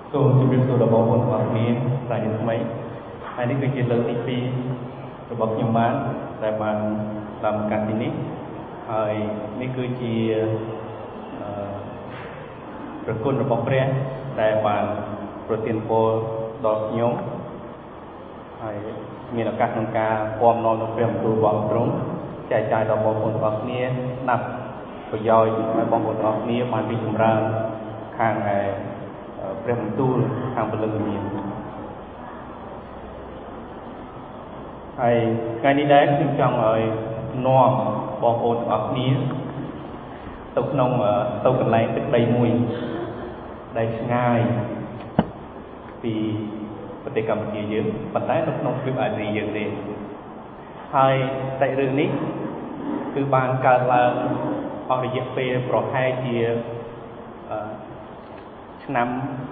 សូមជម្រាបសួរដល់បងប្អូនទាំងអស់គ្នាថ្ងៃនេះថ្មីហើយនេះគឺជាលើកទី2របស់ខ្ញុំបានដែលបានតាមកាសទីនេះហើយនេះគឺជាប្រគុណរបស់ព្រះដែលបានប្រទានពរដល់ខ្ញុំហើយមានឱកាសក្នុងការគាំនាំដល់ព្រះបន្ទូលរបស់ទ្រង់ចែកចាយដល់បងប្អូនទាំងអស់គ្នាស្ដាប់ប្រយោជន៍ឲ្យបងប្អូនទាំងអស់គ្នាបានរីកចម្រើនខាងព្រះបន្ទូលខាងពលិវិញ្ញាណហើយថ្ងៃនេះដែរខ្ញុំចង់ឲ្យនាំបងប្អូនទាំងអស់គ្នាទៅក្នុងទៅកន្លែងទឹកដីមួយដែលឆ្ងាយពីប្រទេសកម្ពុជាយើងប៉ុន្តែនៅក្នុងទ្វីបអាស៊ីយើងទេហើយតែរឿងនេះគឺបានកើតឡើងអស់រយៈពេលប្រហែលជាឆ្នាំ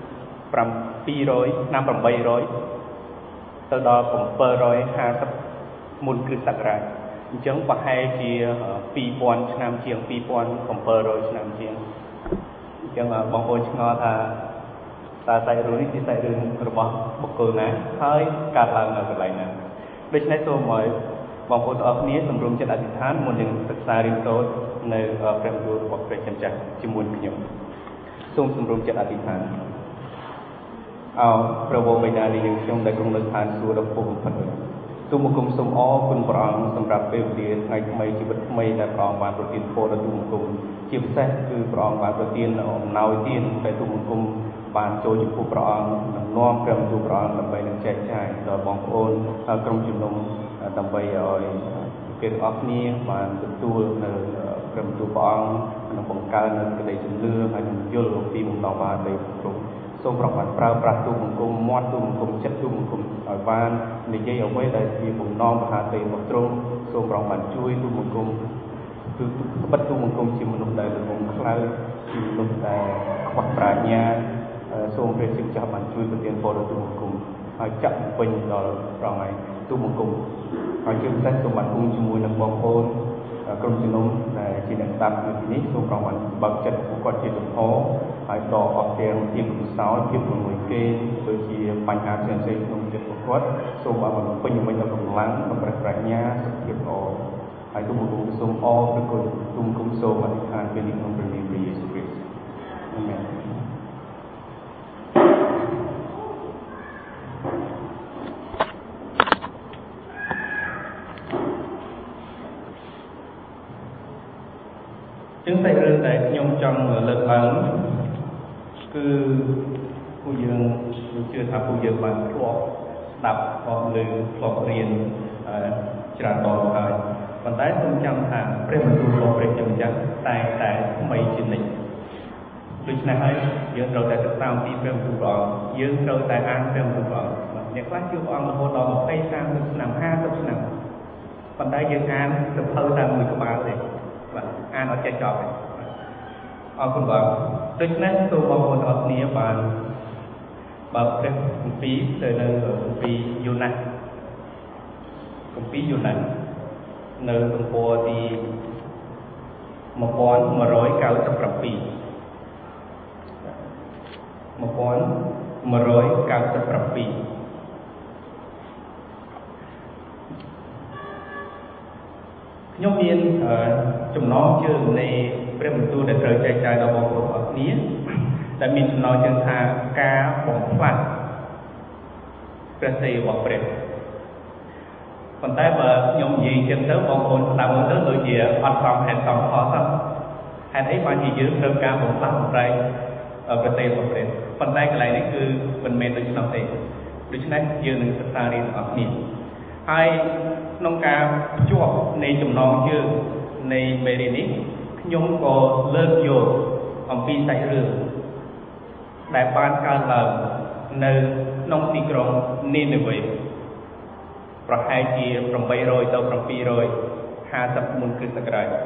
700ឆ្នាំ800ទៅដល់750មុនគ្រិស្តសករាជអញ្ចឹងប្រហែលជា2000ឆ្នាំជាង2700ឆ្នាំជាងអញ្ចឹងបងប្អូនឆ្ងល់ថាតើសាច់រឿងនេះជាសាច់រឿងរបស់បុគ្គលណាហើយកើតឡើងនៅកន្លែងណាដូច្នេះសូមឲ្យបងប្អូនទាំងអស់គ្នាសម្រុំចិត្តអធិដ្ឋានមុននឹងសិក្សារៀនសូត្រនៅព្រះបន្ទូលរបស់ព្រះចាស់ជាមួយខ្ញុំសូមសម្រុំចិត្តអធិដ្ឋានអោព្រះវរបិតានៃយើងខ្ញុំដែលគង់នៅឋានសួគ៌ដ៏ខ្ពស់បំផុតទូលបង្គំសូមអរគុណព្រះអង្គសម្រាប់ពេលវេលាថ្ងៃថ្មីជីវិតថ្មីដែលព្រះអង្គបានប្រទានពរដល់ទូលបង្គំជាពិសេសគឺព្រះអង្គបានប្រទានអំណោយទានដែលទូលបង្គំបានចូលចំពោះព្រះអង្គនិងនាំព្រះបន្ទូលព្រះអង្គដើម្បីនឹងចែកចាយដល់បងប្អូនក្រុមជំនុំដើម្បីឲ្យគេទាំងអស់គ្នាបានទទួលនៅព្រះបន្ទូលព្រះអង្គនិងបង្កើននៅសេចក្តីជំនឿហើយនឹងយល់ពីបំណងបារមីគ្រប់សូមប្របានប្រើប្រាស់ទូលបង្គំមាត់ទូលបង្គំចិត្តទូលបង្គំឲ្យបាននិយាយអ្វីដែលជាបំណងមហាទេរបស់ទ្រង់សូមប្របានជួយទូលបង្គំគឺបិទទូលបង្គំជាមនុស្សដែលល្ងងខ្លៅជាមនុស្សដែលខ្វះប្រាជ្ញាសូមព្រះជាម្ចាស់បានជួយប្រទានពរដល់ទូលបង្គំហើយចាក់ពេញដល់ព្រះអង្គឯងទូលបង្គំហើយជាពិសេសសូមបានគង់ជាមួយនឹងបងប្អូនក្រុមជំនុំដែលជាអ្នកស្ដាប់នៅទីនេះសូមប្របានបើកចិត្តពួកគាត់ជាចំហហើយដកអស់ទាំងភាពរំសោយភាពងងុយគេដូចជាបញ្ហាផ្សេងៗក្នុងចិត្តពួកគាត់សូមបានពេញលេញដល់កម្លាំងដល់ព្រះប្រាជ្ញាសុខភាពល្អហើយទូលបង្គំសូមអរព្រះគុណទូលបង្គំសូមអធិដ្ឋានពេលនេះក្នុងព្រះនាមព្រះយេស៊ូវគ្រីស្ទអាមែនជាងសាច់រឿងដែលខ្ញុំចង់លើកឡើងគឺពួកយើងជឿថាពួកយើងបានធ្លាប់ស្ដាប់ធ្លាប់ឮធ្លាប់រៀនច្រើនដងហើយប៉ុន្តែសូមចាំថាព្រះបន្ទូលរបស់ព្រះជាម្ចាស់តែថ្មីជានិច្ចដូច្នេះហើយយើងត្រូវតែសិក្សាអំពីព្រះបន្ទូលព្រះអង្គយើងត្រូវតែអានព្រះបន្ទូលព្រះអង្គអ្នកខ្លះជឿព្រះអង្គរហូតដល់20 30ឆ្នាំ50ឆ្នាំប៉ុន្តែយើងអានសភៅតែមួយក្បាលទេបាទអានអត់ចេះចប់ទេអរគុណបងដូច្នេះសូមបងប្អូនទាំងអស់គ្នាបានបើកព្រះគម្ពីរទៅនៅគម្ពីរយូណាស់នៅទំព័រទី1197ខ្ញុំមានចំណងជើងនៃព្រះបន្ទូលដែលត្រូវចែកចាយដល់បងប្អូនទាំងអស់គ្នាដែលមានចំណងជើងថាការបំផ្លាស់ព្រះសិរីរបស់ព្រះប៉ុន្តែបើខ្ញុំនិយាយចឹងទៅបងប្អូនស្ដាប់មើលទៅដូចជាអត់សមហេតុសមផលសោះហេតុអីបានជាយើងត្រូវការបំផ្លាស់បំប្រែងព្រះសិរីរបស់ព្រះប៉ុន្តែកន្លែងនេះគឺមិនមែនដូច្នោះទេដូច្នេះយើងនឹងសិក្សារៀនទាំងអស់គ្នាហើយក្នុងការភ្ជាប់នៃចំណងជើងនៃមេរៀននេះខ្ញុំក៏លើកយកអំពីសាច់រឿងដែលបានកើតឡើងនៅក្នុងទីក្រុងនីនេវេប្រហែលជា800ទៅ750មុនគ្រិស្តសករាជ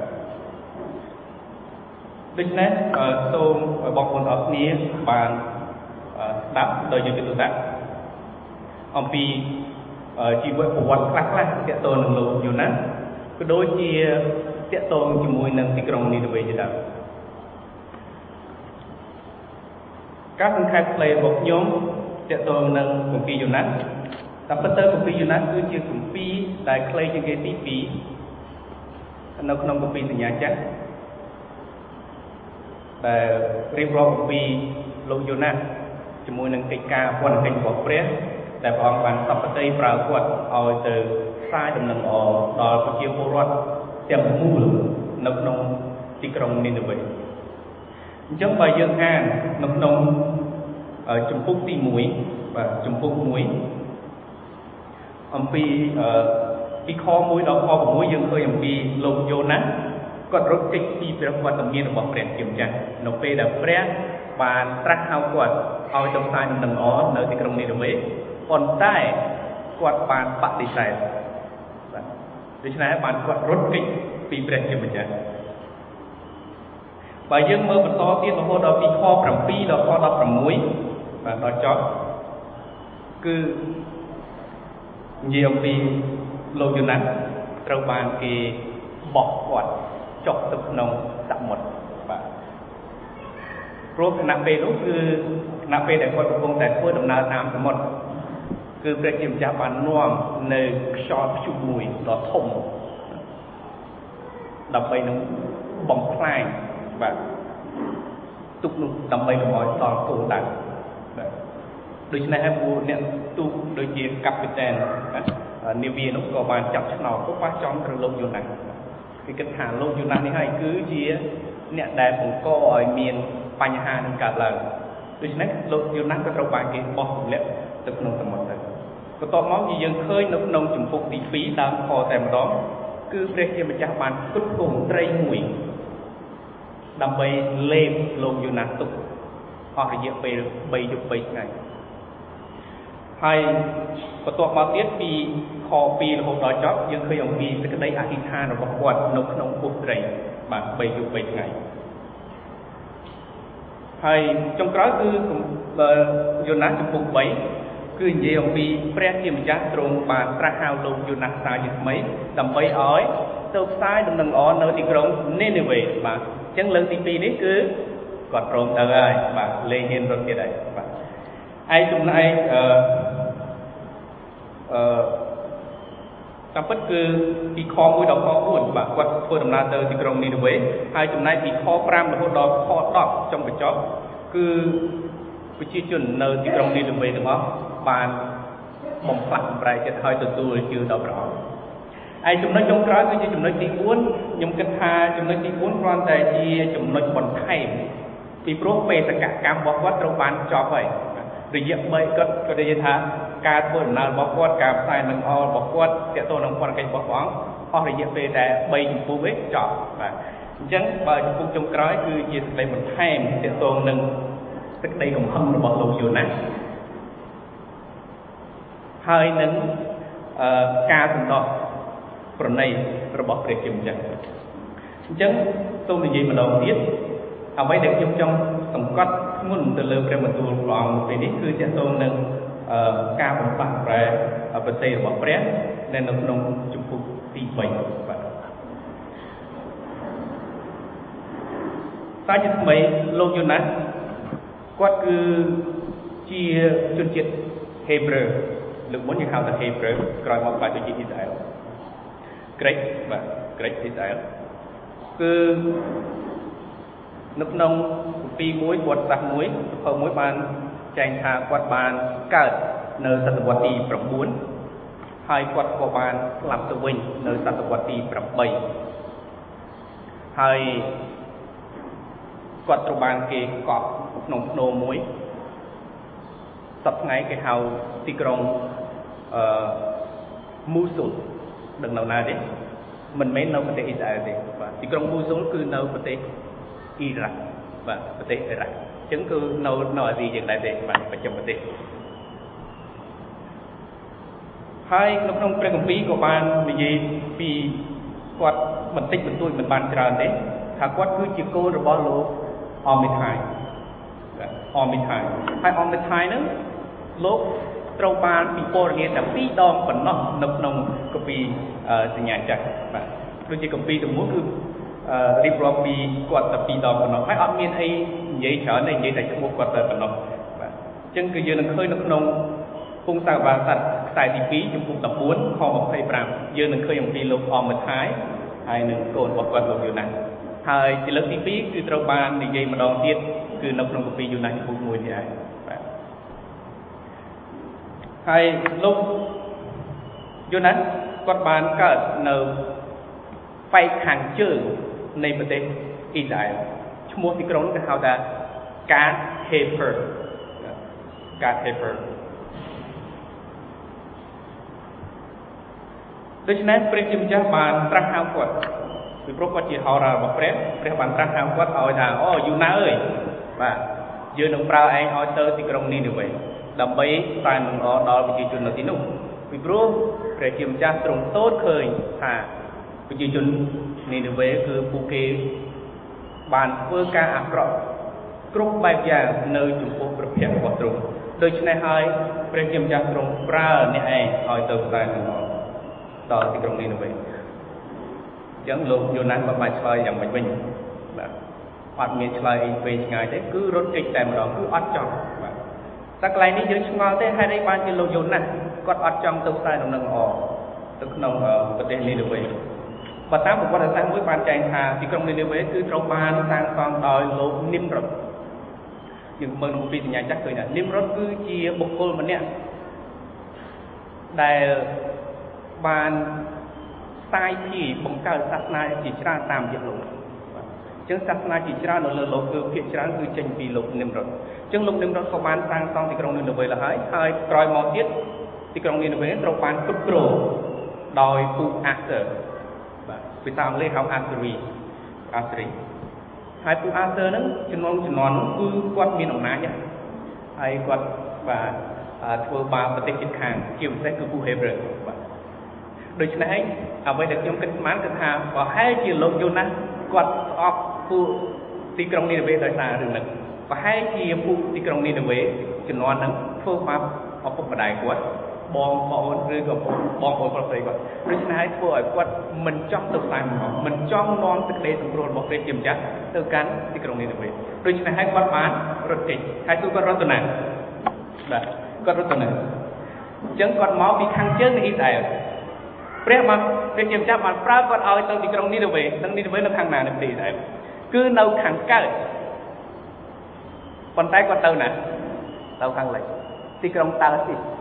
ដូច្នេះសូមបងប្អូនទាំងអស់គ្នាបានស្ដាប់ដោយយកចិត្តទុកដាក់អំពីជីវប្រវត្តិខ្លះៗទាក់ទងនឹងលោកយូណាស់ក៏ដូចជាទាក់ទងជាមួយនឹងទីក្រុងនីនេវេជាដើម các thân khai play một nhóm sẽ tôi nâng công ty Jonas tập bất tơ công ty Jonas cứ chưa công ty đại play trên cái tí phí nó không công ty từ nhà chắc và riêng rồi công ty lô Jonas cho môi nâng cây ca quan hình của Fredแต่พอฟังสัพพะเตยปรากฏเอาเจอสายดำเนินออกต่อผู้เชี่ยวชาญเตรียมมูลนักนงที่กรงนินเวย์จังไปยังอ่านนักนงจุ่มพุกตีหมวยvà จุ่มพุกหมวยปีคอมวยดอกคอของมวยยังเคยปีลงโยนะก็รถจิกปีเป็นวันตะเมียนบอกเปลี่ยนเกี่ยวกันนกเปย์แบบเปรี้ยบานตรักเอากวดเอาจงสายดำเนินออกในที่กรงนินเวย์คนใต้กวดปานปะดิฉันดิฉันให้ปานกวดรถกิจปีเปลี่ยนกันเหมือนกันไปยังเมื่อบรรทอที่เราพอเราปีคอปรำปีเราพอเราปรำมวยvà nó chót cứ nhiềuปีโลอยู่นั้นเราบางกีบอกกวดจบตึกนงสับหมดรวมนักเปรู้คือนักเปแต่คนคงแต่ทั่วดำนาตามทั้งหมดคือเปรียบเทียบจากบ้านน่วมในชอบชุบมวยต่อทมดับไปน้องบ่งคลายแบบตุกนุ่มดับไปหมอยตอนโกดังโดยเฉพาะผู้เนี่ยตุกโดยเฉพาะกับเป็นแดนนิวเวียนุก็มาจับฉนอก็ว่าจอมกระโลกอยู่ไหนคือการหาโลกอยู่ไหนนี่ให้คือเชี่ยเนี่ยได้ผมก็เมียนปัญหาหนึ่งกับเราโดยเฉพาะโลกอยู่นั้นก็ตระบายเกี่ยวกับเล็บตึกนงสมบัติก็ต่อมาที่ยังเคยนกนงจุ่มพกตีฟีตามคอแต่มาดองคือเปรียบเทียบมันจะมันกุดกงไตรหมุยดำไปเล็บโลกอยู่นั้นตุกพอระยะไปใบยุบไปไงให้ประตูมาเทียบปีคอปีหกดอยจ็อบยังเคยเอาปีสกัดได้อธิษฐานเราบอกว่านกนงปุตไรบางใบยุบใบไงให้จงกล้าคือโยนัสจุปุกใบคือเยี่ยมปีเปรี้ยที่มันจะตรงบานตราหาวลงโยนัสตายยึดไหมดำใบอ้อยเติบซ้ายดำเนินอ้อเนื้อที่กรงเนเนเวบางจังเรื่องที่ปีนี้คือกอดตรงเท่าไรบางเลยเห็นรถที่ใดบางไอ้จุดนั้นตามพัดคือปีคอมวยดอกคออุ่นบางวัดทั่วดำนาเตอร์ที่กรงนินเวย์ไอ้จุดนั้นปีคอพรามหรือดอกคอดอกจงไปจ็อบคือวิจิตรเนอที่กรงนินเวย์ถึงว่าบานบ่มฝังไปจะทอยตัวชื่อดอกร้อนไอ้จุดนั้นจงกล้าคือจุดนั้นตีอ้วนยมกระทาจุดนั้นตีอ้วนร้อนแต่ที่จุดนั้นบนไทยปีโปรเปสกัดกรรมบอกว่าเราบานจอบไปหรือเยอะไม่ก็ได้ยินท่าการเปิดนาบอกว่าการใส่หนังอบอกว่าเจ้าตัวหนังคนกันบอกว่าพอหรือเยอะไปแต่ใบจุดปูเวกจอบจังใบจุดปูจงกล้าคือยืนในบนไทยเจ้าตัวหนึ่งตึกใดของห้องเราบอกเราอยู่นะhơi nâng ca từng đó phần này rồi bỏ để kiểm tra chẳng tôi là gì mà đầu tiên ở đây được dùng trong tổng quát muốn từ lâu ra mà tôi còn về đến cứ sẽ tôi nâng ca bằng phẳng về ở bên tây bỏ press nên nó không chụp phục tỉ bệnh ta chỉ mấy lâu như này quát cứ chia chuyên triệt Hebrew lực muốn như hào là Hebrew coi một bài cho chị Israel Great Israel cứ nước nông pi muối quạt sạc muối không muối bàn chanh thà quạt bàn cợt nơi sát quạt tì bẩm bốn hai quạt của bàn làm tự bình nơi sát quạt tì bẩm bảy hai quạt của bàn kì cọp nông nô muối tập ngay cái hào tì krong Mosul đừng nào nào đấy mình mấy nấu bát Israel đấy và tì krong Mosul cứ nấu bát Iraq và bát Iraq chứng cứ nấu nói gìอย่างไรđấy mà phải chấm bát hai lúc nông trong công ty của bạn vì gì vì quạt mình tích mình tôi mình bàn tràn đấy thà quạt cứ chỉ cô rồi bao lô Omithai hai Omithai nữa lúc trâu ban bị bồi nghe tập tí đòn vẫn nó nông nông công ty từ nhà chạy và đôi khi công ty từ muốn cứ đi qua bị quạt tập tí đòn vẫn nó hai admin ấy vậy trở nên vậy tại một quạt tập vẫn nó chân cứ dương khơi nó nông phung sao và sạch xài đi phí trong phung tập 4 kho 25 dương khơi một lục một thái hai nâng cồn bọc quạt lục dương này hai chỉ lớn tí phí cứ trâu ban thì dây mà đòn tiết cứ nông nông phí dương này phung mùi thì ai hai lúc dương này quạt ban cả nâu phải hàng chữในประเทศอิสราเอลชั่วโมงที่กรงนั้นเขาจะการเฮเปอร์ដូច្នេះព្រះជាម្ចាស់បានត្រាស់ហៅគាត់ពីព្រោះគាត់ជាហោរារបស់ព្រះបានត្រាស់ហៅគាត់ឲ្យថាអូយូណាអើយបាទយើងនឹងប្រើឯងឲ្យទៅទីក្រុងនេះវិញដើម្បីតែនឹងដល់ប្រជាជននៅទីនោះពីព្រោះព្រះជាម្ចាស់ទ្រង់ទតឃើញថាប្រជាជននេះទៅវិញគឺពួកគេបានធ្វើការអាក្រក់គ្រប់បែបយ៉ាងនៅចំពោះព្រះភ័ក្ត្ររបស់ទ្រង់ដូច្នេះហើយព្រះជាម្ចាស់ទ្រង់ប្រើអ្នកឯងឲ្យទៅតែនឹងដល់ទីក្រុងនេះទៅវិញអញ្ចឹងលោកយូណាក៏បានឆ្លើយយ៉ាងវិញបាទអត់មានឆ្លើយពេលឆ្ងាយទេគឺរត់គេចតែម្ដងគឺអត់ចង់បាទតែកន្លែងនេះយើងឆ្ងល់ទេហេតុអីបានជាលោកយូណាគាត់អត់ចង់ទៅតែដំណឹងល្អទៅក្នុងប្រទេសនេះទៅវិញបើតាមប្រវត្តិសាស្ត្រមួយបានចែងថាទីក្រុងនីនេវេគឺត្រូវបានសាងសង់ដោយលោកនីមរ៉ុតយើងមើលក្នុងពីសញ្ញាចាស់ឃើញថានីមរ៉ុតគឺជាបុគ្គលម្នាក់ដែលបានសាយភាបង្កើតសាសនាជាច្រើនតាមរយៈលោកអញ្ចឹងសាសនាជាច្រើននៅលើលោកគឺភាគច្រើនគឺចេញពីលោកនីមរ៉ុតអញ្ចឹងលោកនីមរ៉ុតក៏បានសាងសង់ទីក្រុងនីនេវេឡើងហើយក្រោយមកទៀតទីក្រុងនីនេវេត្រូវបានគ្រប់គ្រងដោយពូអាសឺភាសាអង់គ្លេសហៅអាស៊រីហើយពួកអាស៊ើហ្នឹងជំនាន់ហ្នឹងគឺគាត់មានអំណាចហើយគាត់បាទធ្វើបាបប្រទេសជិតខាងជាពិសេសគឺពួកហេប្រឺបាទដូច្នេះអ្វីដែលខ្ញុំគិតស្មានគឺថាប្រហែលជាលោកយូណាគាត់ស្អប់ពួកទីក្រុងនីនេវេដោយសាររឿងហ្នឹងប្រហែលជាពួកទីក្រុងនីនេវេជំនាន់ហ្នឹងធ្វើបាបឪពុកម្ដាយគាត់បងប្អូនឬក៏បងប្អូនប្រុសស្រីគាត់ដូច្នេះហើយធ្វើឲ្យគាត់មិនចង់ទៅតាមមិនចង់នាំសេចក្តីសង្គ្រោះរបស់ព្រះជាម្ចាស់ទៅកាន់ទីក្រុងនីនេវេដូច្នេះហើយគាត់បានរត់គេចហើយគឺគាត់រត់ទៅណាបាទគាត់រត់ទៅណាអញ្ចឹងគាត់មកពីខាងជើងនៃអ៊ីស្រាអែលព្រះជាម្ចាស់បានប្រើគាត់ឲ្យទៅទីក្រុងនីនេវេនិងនីនេវេនៅខាងណានៃប្រទេសអ៊ីស្រាអែលគឺនៅខាងកើតប៉ុន្តែគាត់ទៅណាទៅខាងលិចទីក្រុងតាស៊ីស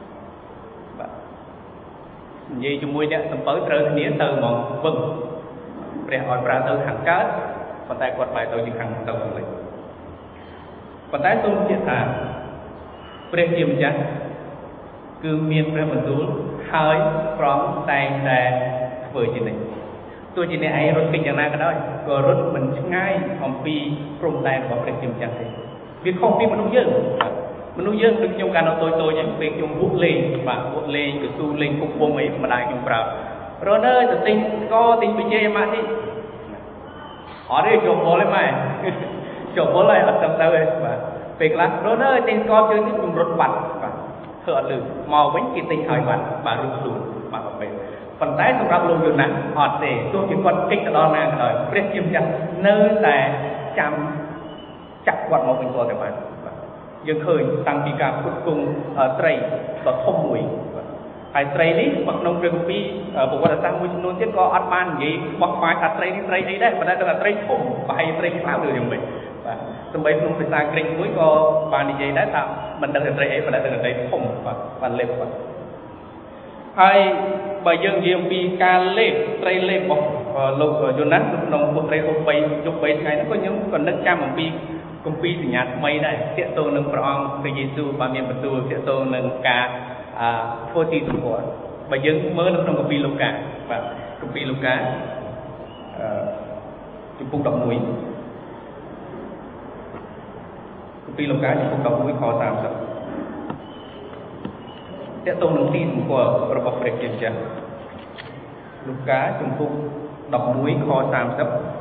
និយាយជាមួយអ្នកសំពៅត្រូវគ្នាទៅហ្មងវឹងព្រះឲ្យប្រើទៅខាងកើតប៉ុន្តែគាត់បែរទៅជាខាងទៅខាងលិចប៉ុន្តែសូមជឿថាព្រះជាម្ចាស់គឺមានព្រះបន្ទូលហើយព្រមតែងតែធ្វើជានិច្ចទោះជាអ្នកឯងរត់គេចយ៉ាងណាក៏ដោយក៏រត់មិនឆ្ងាយអំពីព្រំដែនរបស់ព្រះជាម្ចាស់ទេវាខុសពីមនុស្សយើងដូចខ្ញុំកាលនៅតូចហ្នឹងពេលខ្ញុំវក់លេងបាទវក់លេងកស៊ូលេងគុកវងអីម្ដាយខ្ញុំប្រាប់រនអើយទៅទិញស្ករទិញប៊ីជេម៉ាក់នេះអត់ទេជាប់ពលទេម៉ែជាប់ពលហើយអត់ទៅទេបាទពេលខ្លះរនអើយទិញស្ករជើងនេះខ្ញុំរត់បាត់បាទធ្វើអត់លឺមកវិញគេទិញឲ្យបាត់បាទរត់ខ្លួនបាទពេលប៉ុន្តែសម្រាប់លោកយូណាអត់ទេទោះជាគាត់គេចទៅដល់ណាក៏ដោយព្រះជាម្ចាស់នៅតែចាំចាប់គាត់មកវិញគាត់ទៅបានយើងឃើញតាំងពីការផ្គត់ផ្គង់ត្រីដ៏ធំមួយហើយត្រីនេះក្នុងព្រះគម្ពីរប្រវត្តិសាស្ត្រមួយចំនួនទៀតក៏អត់បាននិយាយបោះក្បាយថាត្រីនេះត្រីអីដែរប៉ុន្តែគាត់ថាត្រីធំប្រហែលត្រីខ្លាំងឬយ៉ាងម៉េចបាទសម្បីក្នុងភាសាក្រិកមួយក៏បាននិយាយដែរថាមិនដឹងថាត្រីអីប៉ុន្តែត្រីធំបាទបានលេបបាទហើយបើយើងនិយាយអំពីការលេបត្រីលេបរបស់លោកយូណាស់ក្នុងពុទ្ធត្រីហូប3យប់3ថ្ងៃហ្នឹងក៏ខ្ញុំក៏នឹកចាំអំពីគម្ពីរសញ្ញាថ្មីដែរទាក់ទងនឹងព្រះអង្គព្រះយេស៊ូវបានមានបន្ទូលទាក់ទងនឹងការធ្វើទីសម្គាល់បើយើងមើលនៅក្នុងគម្ពីរលូកាបាទគម្ពីរលូកាជំពូក11គម្ពីរលូកាជំពូក11ខ30ទាក់ទងនឹងទីសម្គាល់របស់ព្រះជាម្ចាស់លូកាជំពូក11ខ30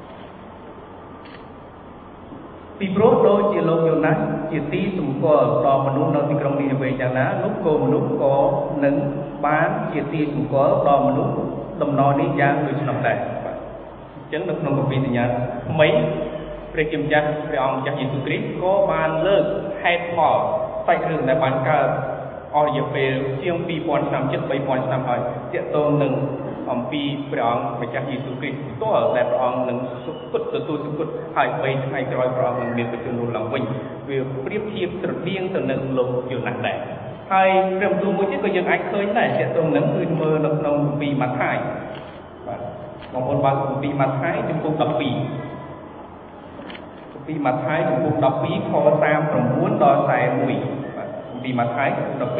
ពីព្រោះដូចជាលោកយូណាស់ជាទីសម្គាល់ដល់មនុស្សនៅទីក្រុងនីនេវេយ៉ាងណានោះក៏មនុស្សក៏នឹងបានជាទីសម្គាល់ដល់មនុស្សដំណរនេះយ៉ាងដូចនោះដែរបាទអញ្ចឹងនៅក្នុងគម្ពីរសញ្ញាថ្មីព្រះជាម្ចាស់ព្រះអង្គម្ចាស់យេស៊ូវគ្រីស្ទក៏បានលើកហេតុផលសាច់រឿងដែលបានកើតអស់រយៈពេលជាង 2000 ឆ្នាំជិត 3000 ឆ្នាំហើយទាក់ទងនឹងអំពីព្រះអង្គម្ចាស់យេស៊ូវគ្រីស្ទផ្ទាល់ដែលព្រះអង្គនឹងសុគតទទួលសុគតហើយ3ថ្ងៃក្រោយព្រះអង្គនឹងមានប្រជញ្ញឡើងវិញវាប្រៀបធៀបស្រដៀងទៅនឹងលោកយូណាស់ដែរហើយព្រះបន្ទូលមួយទៀតក៏យើងអាចឃើញដែរទាក់ទងនឹងគឺមើលនៅក្នុងគម្ពីរម៉ាថាយបាទបងប្អូនបានគម្ពីរម៉ាថាយជំពូក12គម្ពីរម៉ាថាយជំពូក12ខ39ដល់41បាទគម្ពីរម៉ាថាយជំពូក12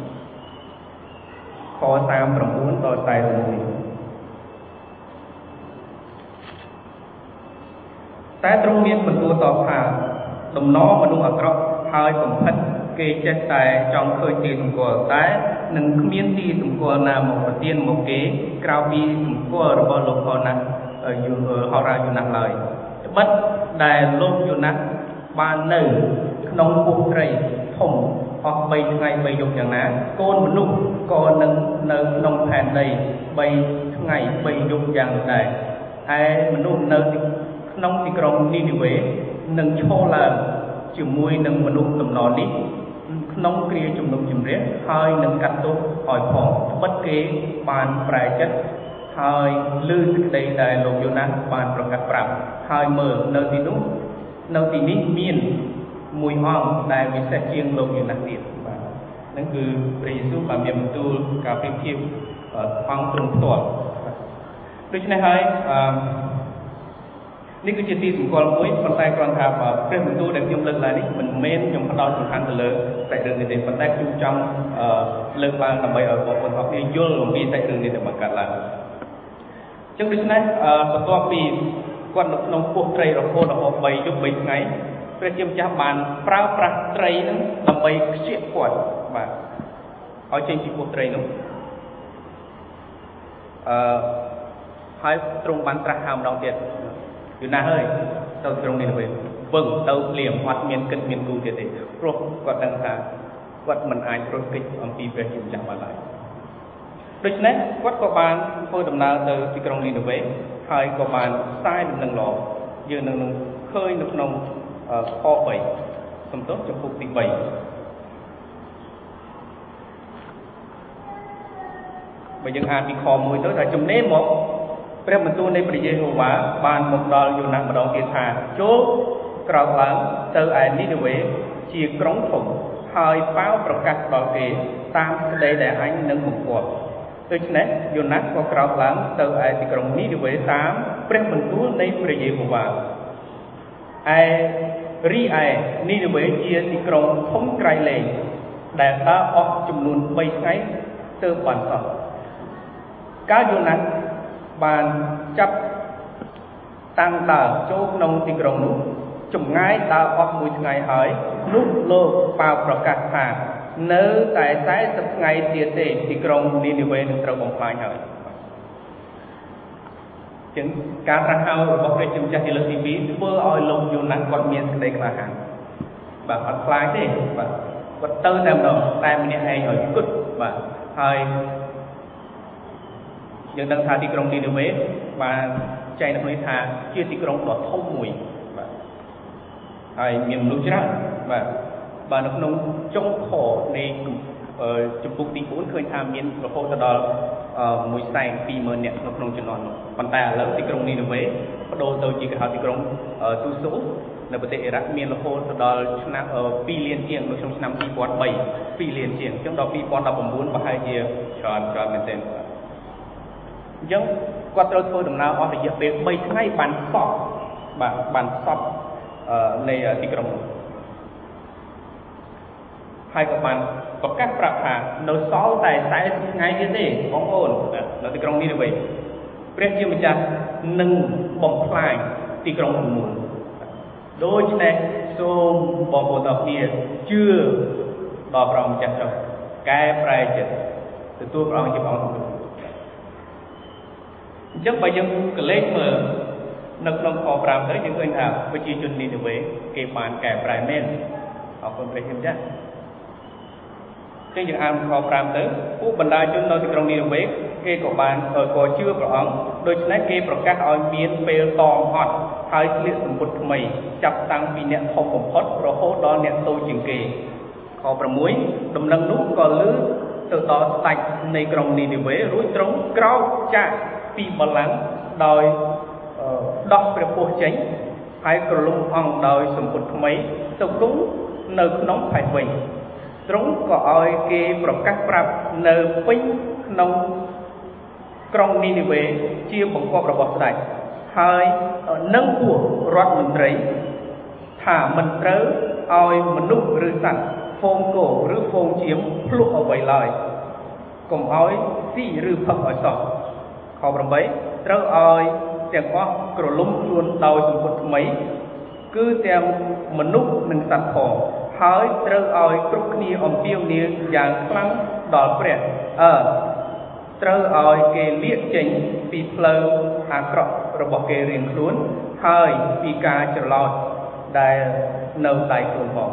ខ39ដល់41តែទ្រង់មានបន្ទូលតបថាដំណរមនុស្សអាក្រក់ហើយកំផិតគេចេះតែចង់ឃើញទីសម្គាល់តែនឹងគ្មានទីសម្គាល់ណាមកប្រទានមកគេក្រៅពីសម្គាល់របស់លោកហោណាស់ហោរ៉ាយូណាស់ឡើយត្បិតដែលលោកយូណាស់បាននៅក្នុងពោះត្រីធំអស់3ថ្ងៃ3យប់យ៉ាងណាកូនមនុស្សក៏នឹងនៅក្នុងផែនដី3ថ្ងៃ3យប់យ៉ាងនោះដែរឯមនុស្សនៅក្នុងទីក្រុងនីនីវេនឹងឈរឡើងជាមួយនឹងមនុស្សតំណនេះក្នុងគ្រាជំនុំជម្រះហើយនឹងកាត់ទោសឲ្យផងត្បិតគេបានប្រែចិត្តហើយឮសេចក្តីដែលលោកយូណាស់បានប្រកាសប្រាប់ហើយមើលនៅទីនេះមានមួយអង្គដែលពិសេសជាងលោកយូណាស់ទៀតបាទហ្នឹងគឺព្រះយេស៊ូវបានមានបន្ទូលការប្រៀបធៀបអង្គទ្រង់ផ្ទាល់ដូច្នេះហើយនេះគឺជាទីសម្គាល់មួយប៉ុន្តែគ្រាន់ថាព្រះបន្ទូលដែលខ្ញុំលើកឡើងនេះមិនមែនខ្ញុំផ្ដោតសំខាន់ទៅលើសាច់រឿងនេះទេប៉ុន្តែខ្ញុំចង់លើកឡើងដើម្បីឲ្យបងប្អូនទាំងអស់គ្នាយល់អំពីសាច់រឿងនេះដែលបានកើតឡើងអញ្ចឹងដូច្នេះបន្ទាប់ពីគាត់នៅក្នុងពោះត្រីរហូតដល់3យប់3ថ្ងៃព្រះជាម្ចាស់បានប្រើប្រាស់ត្រីហ្នឹងដើម្បីខ្ជិះគាត់បាទឲ្យចេញពីពោះត្រីនោះហើយទ្រង់បានត្រាស់ហៅម្ដងទៀតយូណាស់អើយទៅត្រង់នេះទៅវឹងទៅភ្លាមអត់មានគិតមានគូទៀតទេព្រោះគាត់ដឹងថាគាត់មិនអាចរត់គេចអំពីព្រះជាម្ចាស់បានឡើយដូច្នេះគាត់ក៏បានធ្វើដំណើរទៅទីក្រុងនីនេវេហើយក៏បានផ្សាយដំណឹងល្អយើងនឹងឃើញនៅក្នុងខ3សំទោសចំពុកទី3បើយើងអានពីខ1ទៅថាជំនេរមកព្រះបន្ទូលនៃព្រះយេហូវ៉ាបានមកដល់យូណាស់ម្ដងទៀតថាចូលក្រោកឡើងទៅឯនីនេវេជាក្រុងធំហើយប៉ាវប្រកាសដល់គេតាមក្តីដែលអញនឹងបង្គាប់ដូច្នេះយូណាស់ក៏ក្រោកឡើងទៅឯទីក្រុងនីនេវេតាមព្រះបន្ទូលនៃព្រះយេហូវ៉ារីឯនីនេវេជាទីក្រុងធំក្រៃលែងដែលដើរអស់ចំនួន3ថ្ងៃទើបបានសោះកាលយូណាស់បានចាប់តាំងដើរចូលក្នុងទីក្រុងនោះចម្ងាយដើរអស់1ថ្ងៃហើយនោះលោកប៉ាវប្រកាសថានៅតែ40ថ្ងៃទៀតទេទីក្រុងនីនេវេនឹងត្រូវបំផ្លាញហើយចឹងការត្រាស់ហៅរបស់ព្រះជាម្ចាស់ជាលើកទី2ធ្វើឲ្យលោកយូណាស់គាត់មានសេចក្តីក្លាហានបាទអត់ខ្លាចទេបាទគាត់ទៅតែម្ដងតែម្នាក់ឯងឲ្យគិតបាទហើយយើងដឹងថាទីក្រុងនីនេវេបានចែងនៅក្នុងនេះថាជាទីក្រុងដ៏ធំមួយបាទហើយមានមនុស្សច្រើនបាទនៅក្នុងចុងខនៃចំពុកទី4ឃើញថាមានរហូតដល់120,000 នាក់នៅក្នុងជំនាន់នោះប៉ុន្តែឥឡូវទីក្រុងនីនេវេបដូរទៅជាគេហៅទីក្រុងទូសូនៅប្រទេសអ៊ីរ៉ាក់មានរហូតដល់ឆ្នាំ2លានជាងនៅក្នុងឆ្នាំ2003 2លានជាងអញ្ចឹងដល់2019ប្រហែលជាច្រើនមែនទែនអញ្ចឹងគាត់ត្រូវធ្វើដំណើរអស់រយៈពេល3ថ្ងៃបានសពបាទបានសពនៃទីក្រុងនោះហើយក៏បានប្រកាសប្រាប់ថានៅសល់តែ40ថ្ងៃទៀតទេបងប្អូននៅទីក្រុងនីនេវេព្រះជាម្ចាស់នឹងបំផ្លាញទីក្រុងទាំងមូលដូច្នេះសូមបងប្អូនទាំងគ្នាជឿដល់ព្រះអង្គម្ចាស់ចុះកែប្រែចិត្តទទួលព្រះអង្គជាព្រះអង្គអញ្ចឹងបើយើងកលេចមើលនៅក្នុងខ5ទៅយើងឃើញថាប្រជាជននីនេវេគេបានកែប្រែមែនអរគុណព្រះជាម្ចាស់ចឹងយើងអានខ5ទៅពួកបណ្ដាជននៅទីក្រុងនីនេវេគេក៏បានក៏ជឿព្រះអង្គដូច្នេះគេប្រកាសឲ្យមានពេលតមអត់ហើយស្លៀកសម្ពុតថ្មីចាប់តាំងពីអ្នកធំបំផុតរហូតដល់អ្នកតូចជាងគេខ6ដំណឹងនោះក៏លឺទៅដល់ស្ដេចនៃក្រុងនីនេវេរួចទ្រង់ក្រោកចាកពីបល្ល័ង្កដោយដោះព្រះពោះចេញហើយក្រឡុំអង្គដោយសម្ពុតថ្មីទៅគង់នៅក្នុងផែនវិញទ្រង់ក៏ឲ្យគេប្រកាសប្រាប់នៅពេញក្នុងក្រុងនីនេវេជាបង្គាប់របស់ស្ដេចហើយនឹងពួករដ្ឋមន្ត្រីថាមិនត្រូវឲ្យមនុស្សឬសត្វហ្វូងគោឬហ្វូងជៀមភ្លុកអ្វីឡើយកុំឲ្យស៊ីឬផឹកឲ្យសោះខ8ត្រូវឲ្យទាំងអស់ក្រឡុំខ្លួនដោយសម្ពុតថ្មីគឺទាំងមនុស្សនិងសត្វផងហើយត្រូវឲ្យគ្រប់គ្នាអំពាវនាវយ៉ាងខ្លាំងដល់ព្រះត្រូវឲ្យគេលាកចេញពីផ្លូវអាក្រក់របស់គេរៀងខ្លួនហើយពីការច្រឡោតដែលនៅដៃខ្លួនផង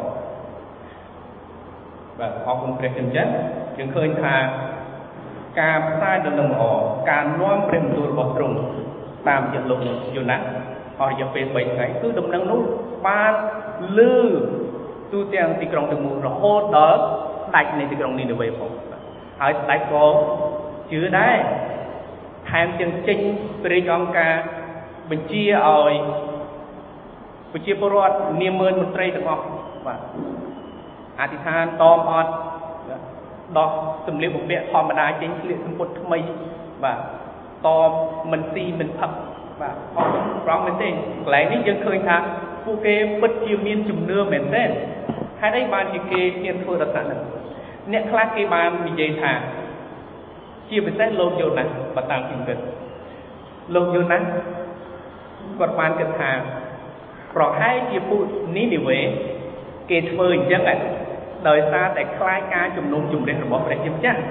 បាទអរគុណព្រះចិញ្ចឹមយើងឃើញថាការផ្សាយដំណឹងល្អការនាំព្រះបន្ទូលរបស់ទ្រង់តាមរយៈលោកយូណាអស់រយៈពេល3ថ្ងៃគឺដំណឹងនោះបានលឺទូទាំងទីក្រុងទាំងមូលរហូតដល់ស្ដេចនៃទីក្រុងនីនេវេផងហើយស្ដេចក៏ជឿដែរថែមទាំងចេញព្រះរាជអង្គការបញ្ជាឲ្យប្រជាពលរដ្ឋនាមឺនមន្ត្រីទាំងអស់បាទអធិដ្ឋានតមអត់ដោះសម្លៀកបំពាក់ធម្មតាចេញស្លៀកសម្ពុតថ្មីបាទតមមិនស៊ីមិនផឹកបាទអរគុណព្រះមែនទេកន្លែងនេះយើងឃើញថាពួកគេពិតជាមានជំនឿមែនទេហេតុអីបានជាគេហ៊ានធ្វើដល់ថ្នាក់នេះអ្នកខ្លះគេបាននិយាយថាជាពិសេសលោកយូណាស់បើតាមខ្ញុំគិតលោកយូណាស់គាត់បានគិតថាប្រហែលជាពួកនីនេវេគេធ្វើអញ្ចឹងដោយសារតែខ្លាចការជំនុំជម្រះរបស់ព្រះជាម្ចាស់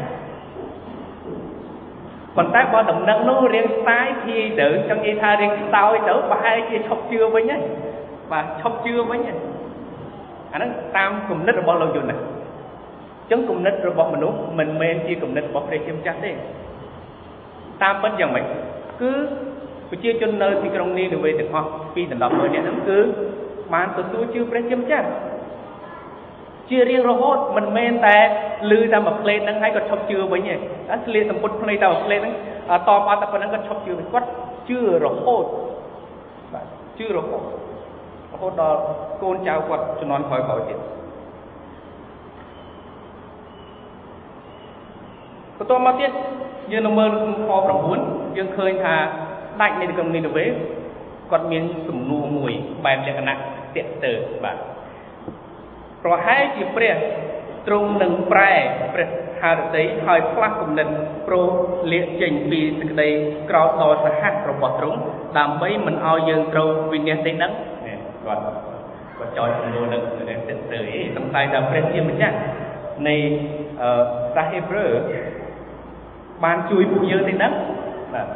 ប៉ុន្តែបើដំណឹងនោះរៀងស្ទាយធាយទៅចង់និយាយថារៀងខ្សោយទៅប្រហែលជាឈប់ជឿវិញហើយបាទឈប់ជឿវិញហើយអាហ្នឹងតាមគំនិតរបស់លោកយូណាស់អញ្ចឹងគំនិតរបស់មនុស្សមិនមែនជាគំនិតរបស់ព្រះជាម្ចាស់ទេតាមពិតយ៉ាងម៉េចគឺប្រជាជននៅទីក្រុងនីនេវេទាំងអស់ពីដណ្ដប់100នាក់ហ្នឹងគឺបានទទួលជឿព្រះជាម្ចាស់ជារៀងរហូតមិនមែនតែឮតែមួយផ្លេតហ្នឹងហើយគាត់ឈប់ជឿវិញទេស្លៀកសម្ពុតភ្នែកតែមួយផ្លេតហ្នឹងតបអត់តែប៉ុណ្្នឹងគាត់ឈប់ជឿវិញគាត់ជឿរហូតបាទជឿរហូតដល់កូនចៅគាត់ជំនាន់ក្រោយទៀតបន្តមកទៀតយើងនឹងមើលខ9យើងឃើញថាស្ដេចនៃទីក្រុងនីនេវេគាត់មានសំណួរមួយបែបលក្ខណៈតាក់ទើបាទប្រហែលជាព្រះទ្រង់នឹងប្រែព្រះハរតីឲ្យផ្លាស់គំនិតព្រោះលាកចេញពីសេចក្តីក្រោធដ៏សាហាវរបស់ទ្រង់ដើម្បីមិនឲ្យយើងត្រូវវិនិច្ឆ័យទេដឹងគាត់ចោទសំណួរនឹងតាក់ទើសង្ស័យថាព្រះជាម្ចាស់នៃសាហេប្រឺបានជួយពួកយើងទេដឹងបាទ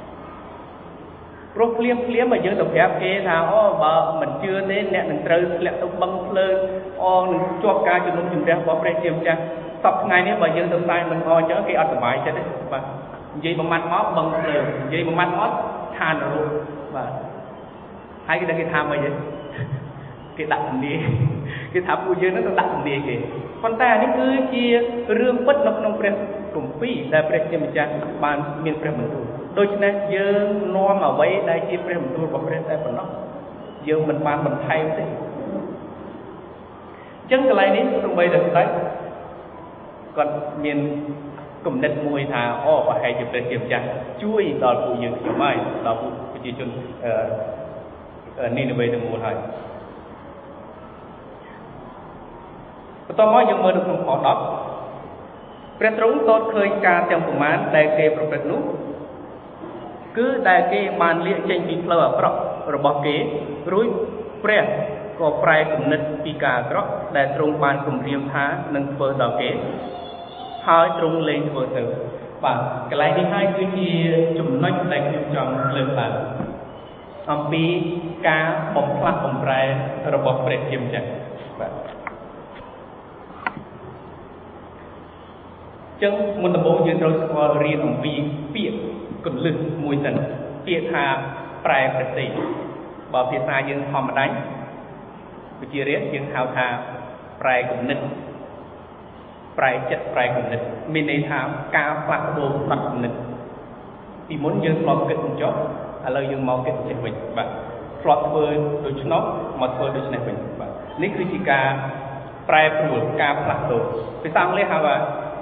ព្រោះភ្លាមបើយើងទៅប្រាប់គេថាអូបើមិនជឿទេអ្នកនឹងត្រូវធ្លាក់ទៅបឹងភ្លើងនឹងជាប់ការជំនុំជម្រះរបស់ព្រះជាម្ចាស់សប្តាហ៍ថ្ងៃនេះបើយើងទៅផ្សាយមិនអញ្ចឹងគេអត់សុបាយចិត្តទេបាទនិយាយមួយម៉ាត់មកបឹងភ្លើងនិយាយមួយម៉ាត់មកឋាននរកបាទហើយគេថាមិនទេគេដាក់ជំនាញគេថាពួកយើងនឹងទៅដាក់ជំនាញគេប៉ុន្តែនេះគឺជារឿងពិតនៅក្នុងព្រះគម្ពីរដែលព្រះជាម្ចាស់បានមានព្រះបន្ទូលដូច្នេះយើងនាំអ្វីដែលជាព្រះបន្ទូលរបស់ព្រះតែប៉ុណ្ណោះយើងមិនបានបន្ថែមទេអញ្ចឹងកន្លែងនេះទោះបីតែស្ដេចគាត់មានគំនិតមួយថាប្រហែលជាព្រះជាម្ចាស់ជួយដល់ពួកយើងខ្ញុំហើយដល់ពួកប្រជាជននីនេវេទាំងមូលហើយបន្តមកយើងមើលនៅក្នុងខ10ព្រះទ្រង់ទតឃើញការទាំងប្រមាណដែលគេប្រព្រឹត្តនោះគឺដែលគេបានលាកចេញពីផ្លូវអាក្រក់របស់គេរួចព្រះក៏ប្រែគំនិតពីការអាក្រក់ដែលទ្រង់បានគម្រាមថានឹងធ្វើដល់គេហើយទ្រង់លែងធ្វើទៅបាទកន្លែងនេះហើយគឺជាចំណុចដែលខ្ញុំចង់លើកឡើងអំពីការបំផ្លាស់បំប្រែរបស់ព្រះជាម្ចាស់បាទចឹងមុនដំបូងយើងត្រូវស្គាល់រៀនអំពីពាក្យកលឹះមួយសិនពាក្យថាប្រែប្រទេសបើភាសាយើងធម្មតាវិជារៀនយើងហៅថាប្រែគំនិតប្រែចិត្តប្រែគំនិតមានន័យថាការផ្លាស់ប្ដូរផ្លាស់គំនិតពីមុនយើងធ្លាប់គិតអញ្ចឹងឥឡូវយើងមកគិតចេះវិញបាទធ្លាប់ធ្វើដូច្នោះមកធ្វើដូច្នេះវិញបាទនេះគឺជាការប្រែប្រួលការផ្លាស់ប្ដូរភាសាអង់គ្លេសហៅថា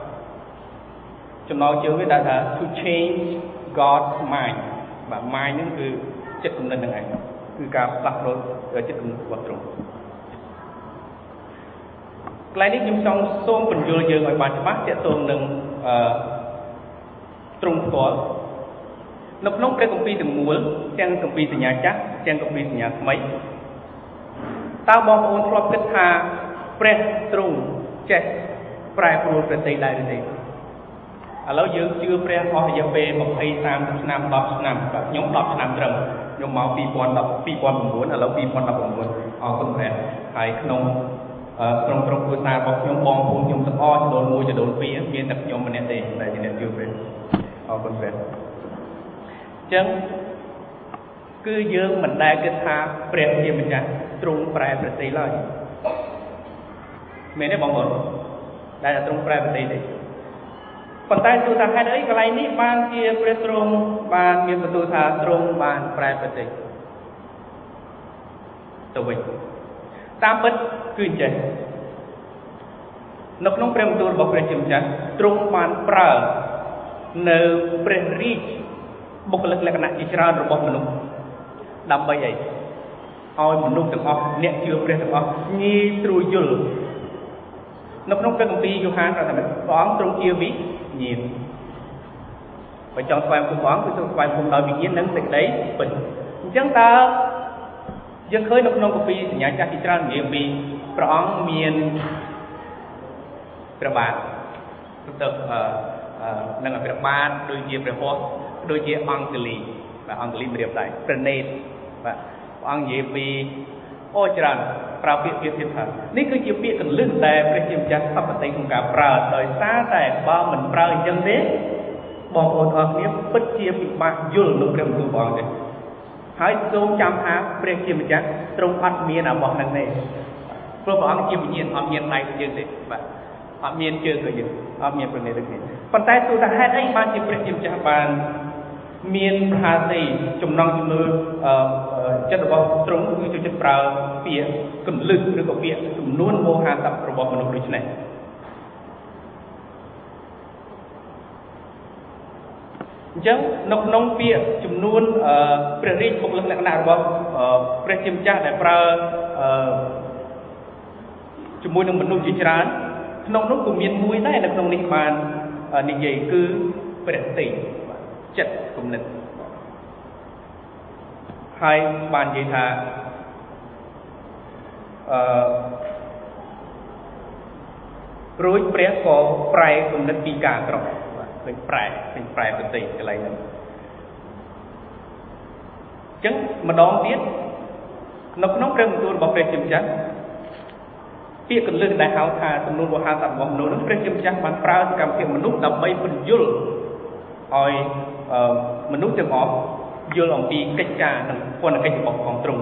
ចំណងជើងវាដាក់ថា to change God's mind បាទ mind ហ្នឹងគឺចិត្តគំនិតហ្នឹងឯងគឺការផ្លាស់ប្ដូរចិត្តគំនិតរបស់ទ្រង់កន្លែងនេះខ្ញុំចង់សូមបញ្យល់យើងឲ្យបានច្បាស់ទាក់ទងនឹងទ្រង់ផ្ទាល់នៅក្នុងព្រះគម្ពីរទាំងមូលទាំងគម្ពីរសញ្ញាចាស់ទាំងគម្ពីរសញ្ញាថ្មីតើបងប្អូនធ្លាប់គិតថាព្រះទ្រង់ចេះប្រែប្រួលប្រទេសដែរឬទេឥឡូវយើងជឿព្រះអស់រយៈពេល20 30ឆ្នាំ10ឆ្នាំបាទខ្ញុំ10ឆ្នាំត្រឹមខ្ញុំមក2010 2009ឥឡូវ2019អរគុណព្រះហើយក្នុងក្រុមគ្រួសាររបស់ខ្ញុំបងប្អូនខ្ញុំទាំងអស់ចំនួន1ចំនួន2មានតែខ្ញុំម្នាក់ទេដែលជាអ្នកជឿព្រះអរគុណព្រះអញ្ចឹងគឺយើងមិនដែលគិតថាព្រះជាម្ចាស់ទ្រង់ប្រែប្រទេសឡើយមែនទេបងប្អូនដែលទ្រង់ប្រែប្រទេសទេប៉ុន្តែទូថាហេតុអីកន្លែងនេះបានជាព្រះទ្រង់បានមានបន្ទូលថាទ្រង់បានប្រែប្រទេសទៅវិញតាមពិតគឺអញ្ចឹងនៅក្នុងព្រះបន្ទូលរបស់ព្រះជាម្ចាស់ទ្រង់បានប្រើនៅព្រះរាជបុគ្គលិកលក្ខណៈជាច្រើនរបស់មនុស្សដើម្បីអីឲ្យមនុស្សទាំងអស់អ្នកជឿព្រះទាំងអស់ងាយស្រួលយល់នៅក្នុងព្រះគម្ពីរយ៉ូហានព្រះអង្គទ្រង់ជាវិញ្ញាណបើចង់ស្វែងរកព្រះអង្គគឺស្វែងរកដោយវិញ្ញាណនិងសេចក្តីពិតអញ្ចឹងតើយើងឃើញនៅក្នុងគម្ពីរសញ្ញាចាស់ជាច្រើននិយាយពីព្រះអង្គមានព្រះបាទទៅនឹងព្រះបាទដូចជាព្រះហស្ថដូចជាអង្គលីបាទអង្គលីប្រៀបដែរព្រះនេតបាទព្រះអង្គនិយាយពីច្រើនប្រើពាក្យទៀតថានេះគឺជាពាក្យកលឹះដែលព្រះជាម្ចាស់សពតិក្នុងការប្រើដោយសារតែបើមិនប្រើអញ្ចឹងទេបងប្អូនអរគ្នាពិតជាពិបាកយល់នៅព្រះបន្ទូលព្រះអង្គទេហើយសូមចាំថាព្រះជាម្ចាស់ទ្រង់អត់មានរបស់នឹងទេព្រោះព្រះអង្គជាវិញ្ញាណអត់មានដៃដូចយើងទេបាទអត់មានជើងដូចយើងអត់មានព្រះនេតដូចគ្នាប៉ុន្តែទោះតែហេតុអីបានជាព្រះជាម្ចាស់បានមានប្រហាសីចំណងជំនឿចិត្តរបស់ទ្រង់គឺចូលចិត្តប្រើពាក្យកលឹះឬក៏ពាក្យចំនួនមោហាស័ព្ទរបស់មនុស្សដូចនេះអញ្ចឹងនៅក្នុងពាក្យចំនួនព្រះរាជបុគ្គលិកលក្ខណៈរបស់ព្រះជាម្ចាស់ដែលប្រើជាមួយនឹងមនុស្សជាច្រើនក្នុងនោះក៏មានមួយដែរនៅក្នុងនេះបាននិយាយគឺព្រះទេពចិត្តគំនិតហើយបាននិយាយថារួចព្រះក៏ប្រែគំនិតពីការក្រឃឃើញប្រែប្រទេសកន្លែងហ្នឹងអញ្ចឹងម្ដងទៀតនៅក្នុងព្រះបន្ទូលរបស់ព្រះជាម្ចាស់ពាក្យកលឹះដែលហៅថាចំនួនមហាស័ព្ទរបស់មនុស្សនឹងព្រះជាម្ចាស់បានប្រើសកម្មភាពមនុស្សដើម្បីបញ្យល់ឲ្យមនុស្សទាំងអស់យល់អំពីកិច្ចការនិងពន្ធកិច្ចរបស់ព្រះទ្រង់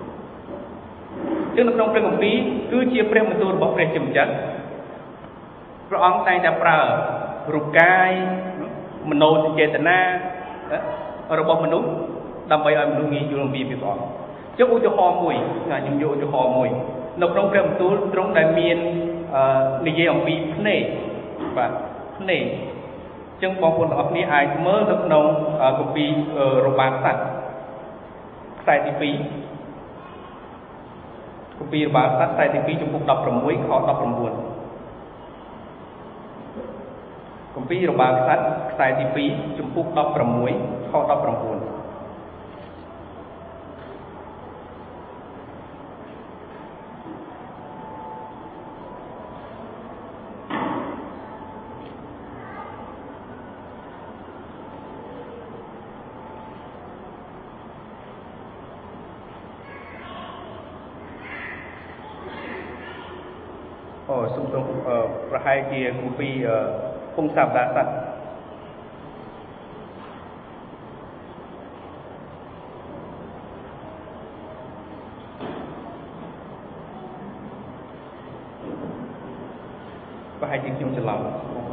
ជាងនៅក្នុងព្រះគម្ពីរគឺជាព្រះបន្ទូលរបស់ព្រះជាម្ចាស់ព្រះអង្គតែងតែប្រើរូបកាយមនោសញ្ចេតនារបស់មនុស្សដើម្បីឲ្យមនុស្សងាយយល់អំពីព្រះអង្គចុះឧទាហរណ៍មួយខ្ញុំយកឧទាហរណ៍មួយនៅក្នុងព្រះបន្ទូលទ្រង់ដែលមាននិយាយអំពីភ្នែកបាទភ្នែកចឹងបងប្អូនទាំងអស់គ្នាអាចមើលនៅក្នុងគម្ពីររបាស័ក្តិខ្សែទី2គម្ពីររបាស័ក្តិខ្សែទី2ចំពុក16ខ19គម្ពីររបាស័ក្តិខ្សែទី2ចំពុក16ខ19សុំទោសប្រហែលជាគម្ពីរពងសាវតាស័ក្តិ và hai tiếng trong lòng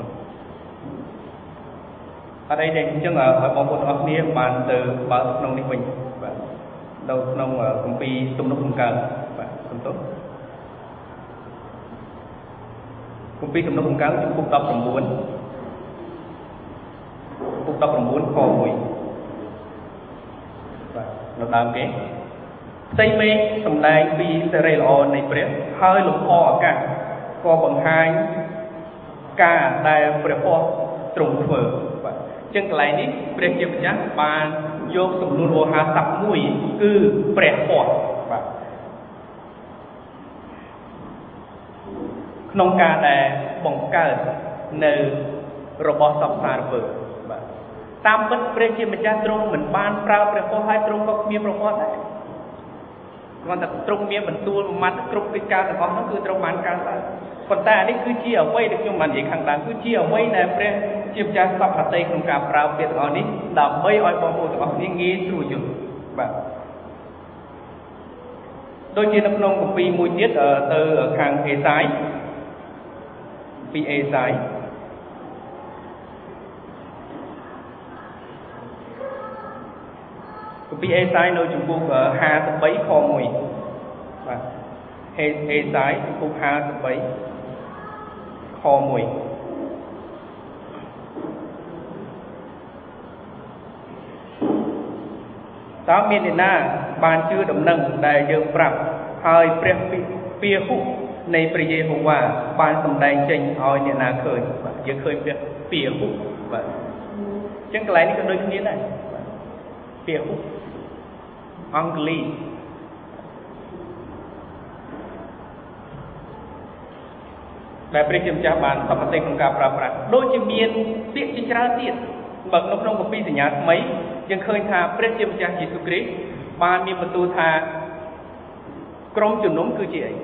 ở đây thì chẳng ở bóng một ốc nia bàn từ báo thức nông đi mình và đầu nông ở công ty tung nông cờ và không tốt công ty tung nông cờ chúng cục tập muốn kho mùi và nó đam kế xây mê tầm này vì sẽ rây lọ này bế hơi lục kho cả kho bằng hai cả đại bế kho trùng phở chân cái này bế chìm chắc bà vô sầm luôn ô hà sắp mũi cứ bế kho nông ca đại bóng cờ nơi robot sắp xa phở tam bất bế chìm chắc trùng mình ban prao bế kho hai trùng có miếng robot đấy còn thật trung miếng mình tua mặt trung cái cao là có nó cứ trung mặt cao là còn ta đấy cứ chia ở quay được nhưng mà gì khẳng định cứ chia ở quay này pre chia cha sắp hạt tây không cả prao biệt ở đấy làm mấy oi bom bột ở những nghe trôi dữ và đôi khi nó không có pi mùi tiết ở từ ở hàng phía trái pi trái pi trái nơi Trung Quốc ở hà tập bấy kho mùi và he trái Trung Quốc hà tập bấy kho mùi đó miền Nam na ban chưa đậm nâng đại dương pram hơi pre pia hútในព្រះយេហូវ៉ាបានសម្ដែងចេញឲ្យអ្នកណាឃើញយើងឃើញពាហុបាទអញ្ចឹងកន្លែងនេះក៏ដូចគ្នាដែរពាហុអង់គ្លេសដែលព្រះជាម្ចាស់បានសម្បត្តិក្នុងការប្រើប្រាស់ដូចជាមានពាក្យជាច្រើនទៀតបើក្នុងគម្ពីរសញ្ញាថ្មីយើងឃើញថាព្រះជាម្ចាស់យេស៊ូវគ្រីស្ទបានមានបន្ទូលថាក្រុមជំនុំគឺជាអី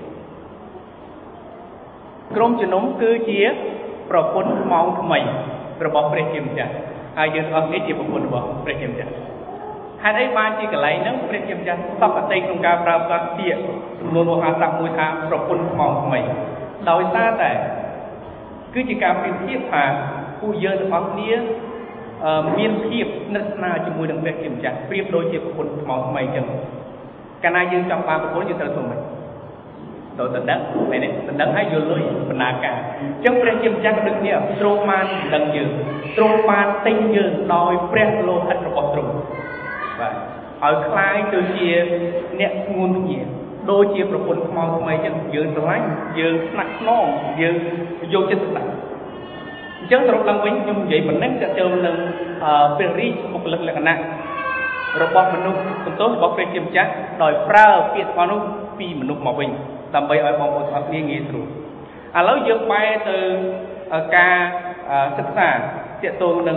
ក្រុមជំនុំគឺជាប្រពន្ធខ្មោងថ្មីរបស់ព្រះជាម្ចាស់ហើយយើងអស់នេះជាប្រពន្ធរបស់ព្រះជាម្ចាស់ហេតុអីបានជាកន្លែងហ្នឹងព្រះជាម្ចាស់សពតិក្នុងការប្រើប្រាស់ពាក្យចំនួនមហាស័ព្ទមួយថាប្រពន្ធខ្មោងថ្មីដោយសារតែគឺជាការប្រៀបធៀបថាពួកយើងទាំងអស់គ្នាមានភាពនឹកស្នាលជាមួយនឹងព្រះជាម្ចាស់ប្រៀបដូចជាប្រពន្ធខ្មោងថ្មីអញ្ចឹងកាលណាយើងចង់បានប្រពន្ធយើងត្រូវធ្វើម៉េចដោយតដឹងមែនទេតដឹងឲ្យយល់លុយបណ្ណាការអញ្ចឹងព្រះជាម្ចាស់ក៏ដូចគ្នាទ្រង់បានដឹងយើងទ្រង់បានទិញយើងដោយព្រះលោហិតរបស់ទ្រង់បាទឲ្យคล้ายទៅជាអ្នកស្ងួនភ្ញាដូចជាប្រពន្ធខ្មោចថ្មីអញ្ចឹងយើងស្រឡាញ់យើងស្នាក់ខ្នងយើងយកចិត្តទុកដាក់អញ្ចឹងសរុបឡើងវិញខ្ញុំនិយាយប៉ុណ្ណឹងទាក់ទងនឹងព្រះរាជបុគ្គលិកលក្ខណៈរបស់មនុស្សបន្ទោសរបស់ព្រះជាម្ចាស់ដោយប្រើពាក្យទាំងនោះពីមនុស្សមកវិញដើម្បីឲ្យបងប្អូនទាំងគ្នាងាយស្រួលឥឡូវយើងបែរទៅការសិក្សាទាក់ទងនឹង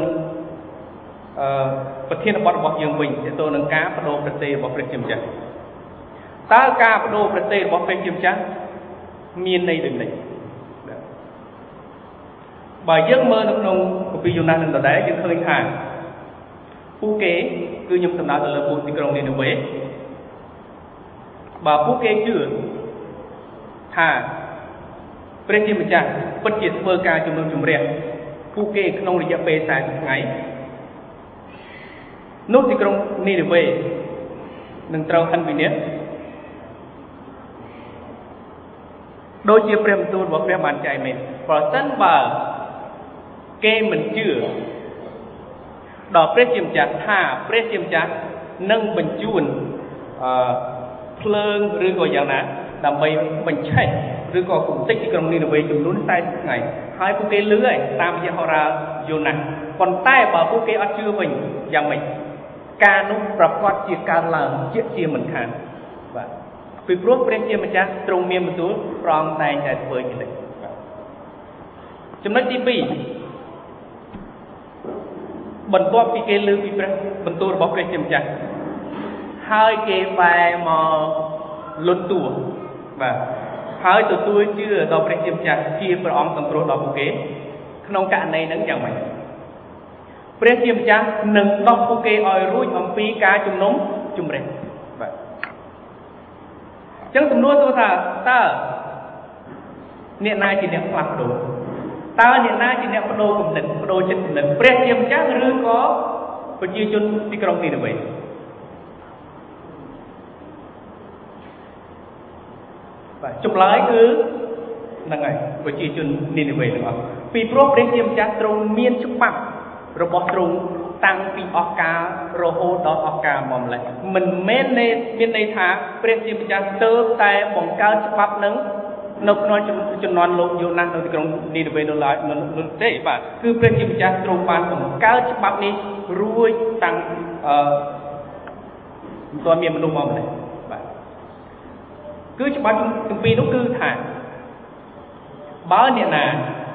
ប្រធានបទរបស់យើងវិញទាក់ទងនឹងការបដូរប្រតិរបស់ព្រះជាម្ចាស់តើការបដូរប្រតិរបស់ព្រះជាម្ចាស់មានន័យដូចម្តេចបើយើងមើលនៅក្នុងគម្ពីរយូណាសនឹងដដែលយើងឃើញថាពួកគេគឺខ្ញុំសំដៅទៅលើពួកទីក្រុងនីនេវេបើពួកគេជឿថាព្រះជាម្ចាស់ពិតជាធ្វើការជំនុំជម្រះពួកគេក្នុងរយៈពេល40ថ្ងៃនោះទីក្រុងនីនេវេនឹងត្រូវហិនវិនាសដូចជាព្រះបន្ទូលរបស់ព្រះបានចែងមែនប្រសិនបើគេមិនជឿដល់ព្រះជាម្ចាស់ថាព្រះជាម្ចាស់នឹងបញ្ជូនភ្លើងឬក៏យ៉ាងណាដើម្បីបញ្ឆេះឬក៏គំតិចទីក្រុងនីនេវេចំនួន40ថ្ងៃហើយពួកគេលឺហើយតាមរយៈហោរាយូណាសប៉ុន្តែបើពួកគេអត់ជឿវិញយ៉ាងម៉េចការនោះប្រកាសជាកើតឡើងជាមិនខានបាទពីព្រោះព្រះជាម្ចាស់ទ្រង់មានបន្ទូលព្រះអង្គតែងតែធ្វើជានិច្ចចំណុចទី2បន្ទាប់ពីគេលើពីព្រះបន្ទូលរបស់ព្រះជាម្ចាស់ហើយគេបែរមកលន់តួបាទហើយទទួលជឿដល់ព្រះជាម្ចាស់ជាព្រះអង្គសង្គ្រោះដល់ពួកគេក្នុងករណីហ្នឹងយ៉ាងម៉េចព្រះជាម្ចាស់នឹងដោះពួកគេឲ្យរួចអំពីការជំនុំជម្រះបាទអញ្ចឹងសំណួរសួរថាតើអ្នកណាជាអ្នកផ្លាស់ប្ដូរ ta hiện nay chỉ nẹp đồ cùng nền đồ chân cùng nền bẹt tiêm chắc rư cóប្រជាជនទីក្រុងនេះដើម្បីបាទចម្លើយគឺហ្នឹងហើយប្រជាជននេះដើម្បីទាំងអស់ពីព្រោះព្រះជាម្ចាស់ទ្រង់មានច្បាប់របស់ទ្រង់តាំងពីអស់កាលរហូតដល់អស់កាលមកម្លេះមិនមែនមានន័យថាព្រះជាម្ចាស់ទើបតែបង្កើតច្បាប់នឹងនៅក្នុងជំនាន់លោកយូណាស់នៅទីក្រុងនីនេវេនោះឡើយនោះទេបាទគឺព្រះជាម្ចាស់ទ្រង់បានបង្កើតច្បាប់នេះរួចតាំងមិនទាន់មានមនុស្សមកម្លេះបាទគឺច្បាប់ទាំងពីរនោះគឺថាបើអ្នកណា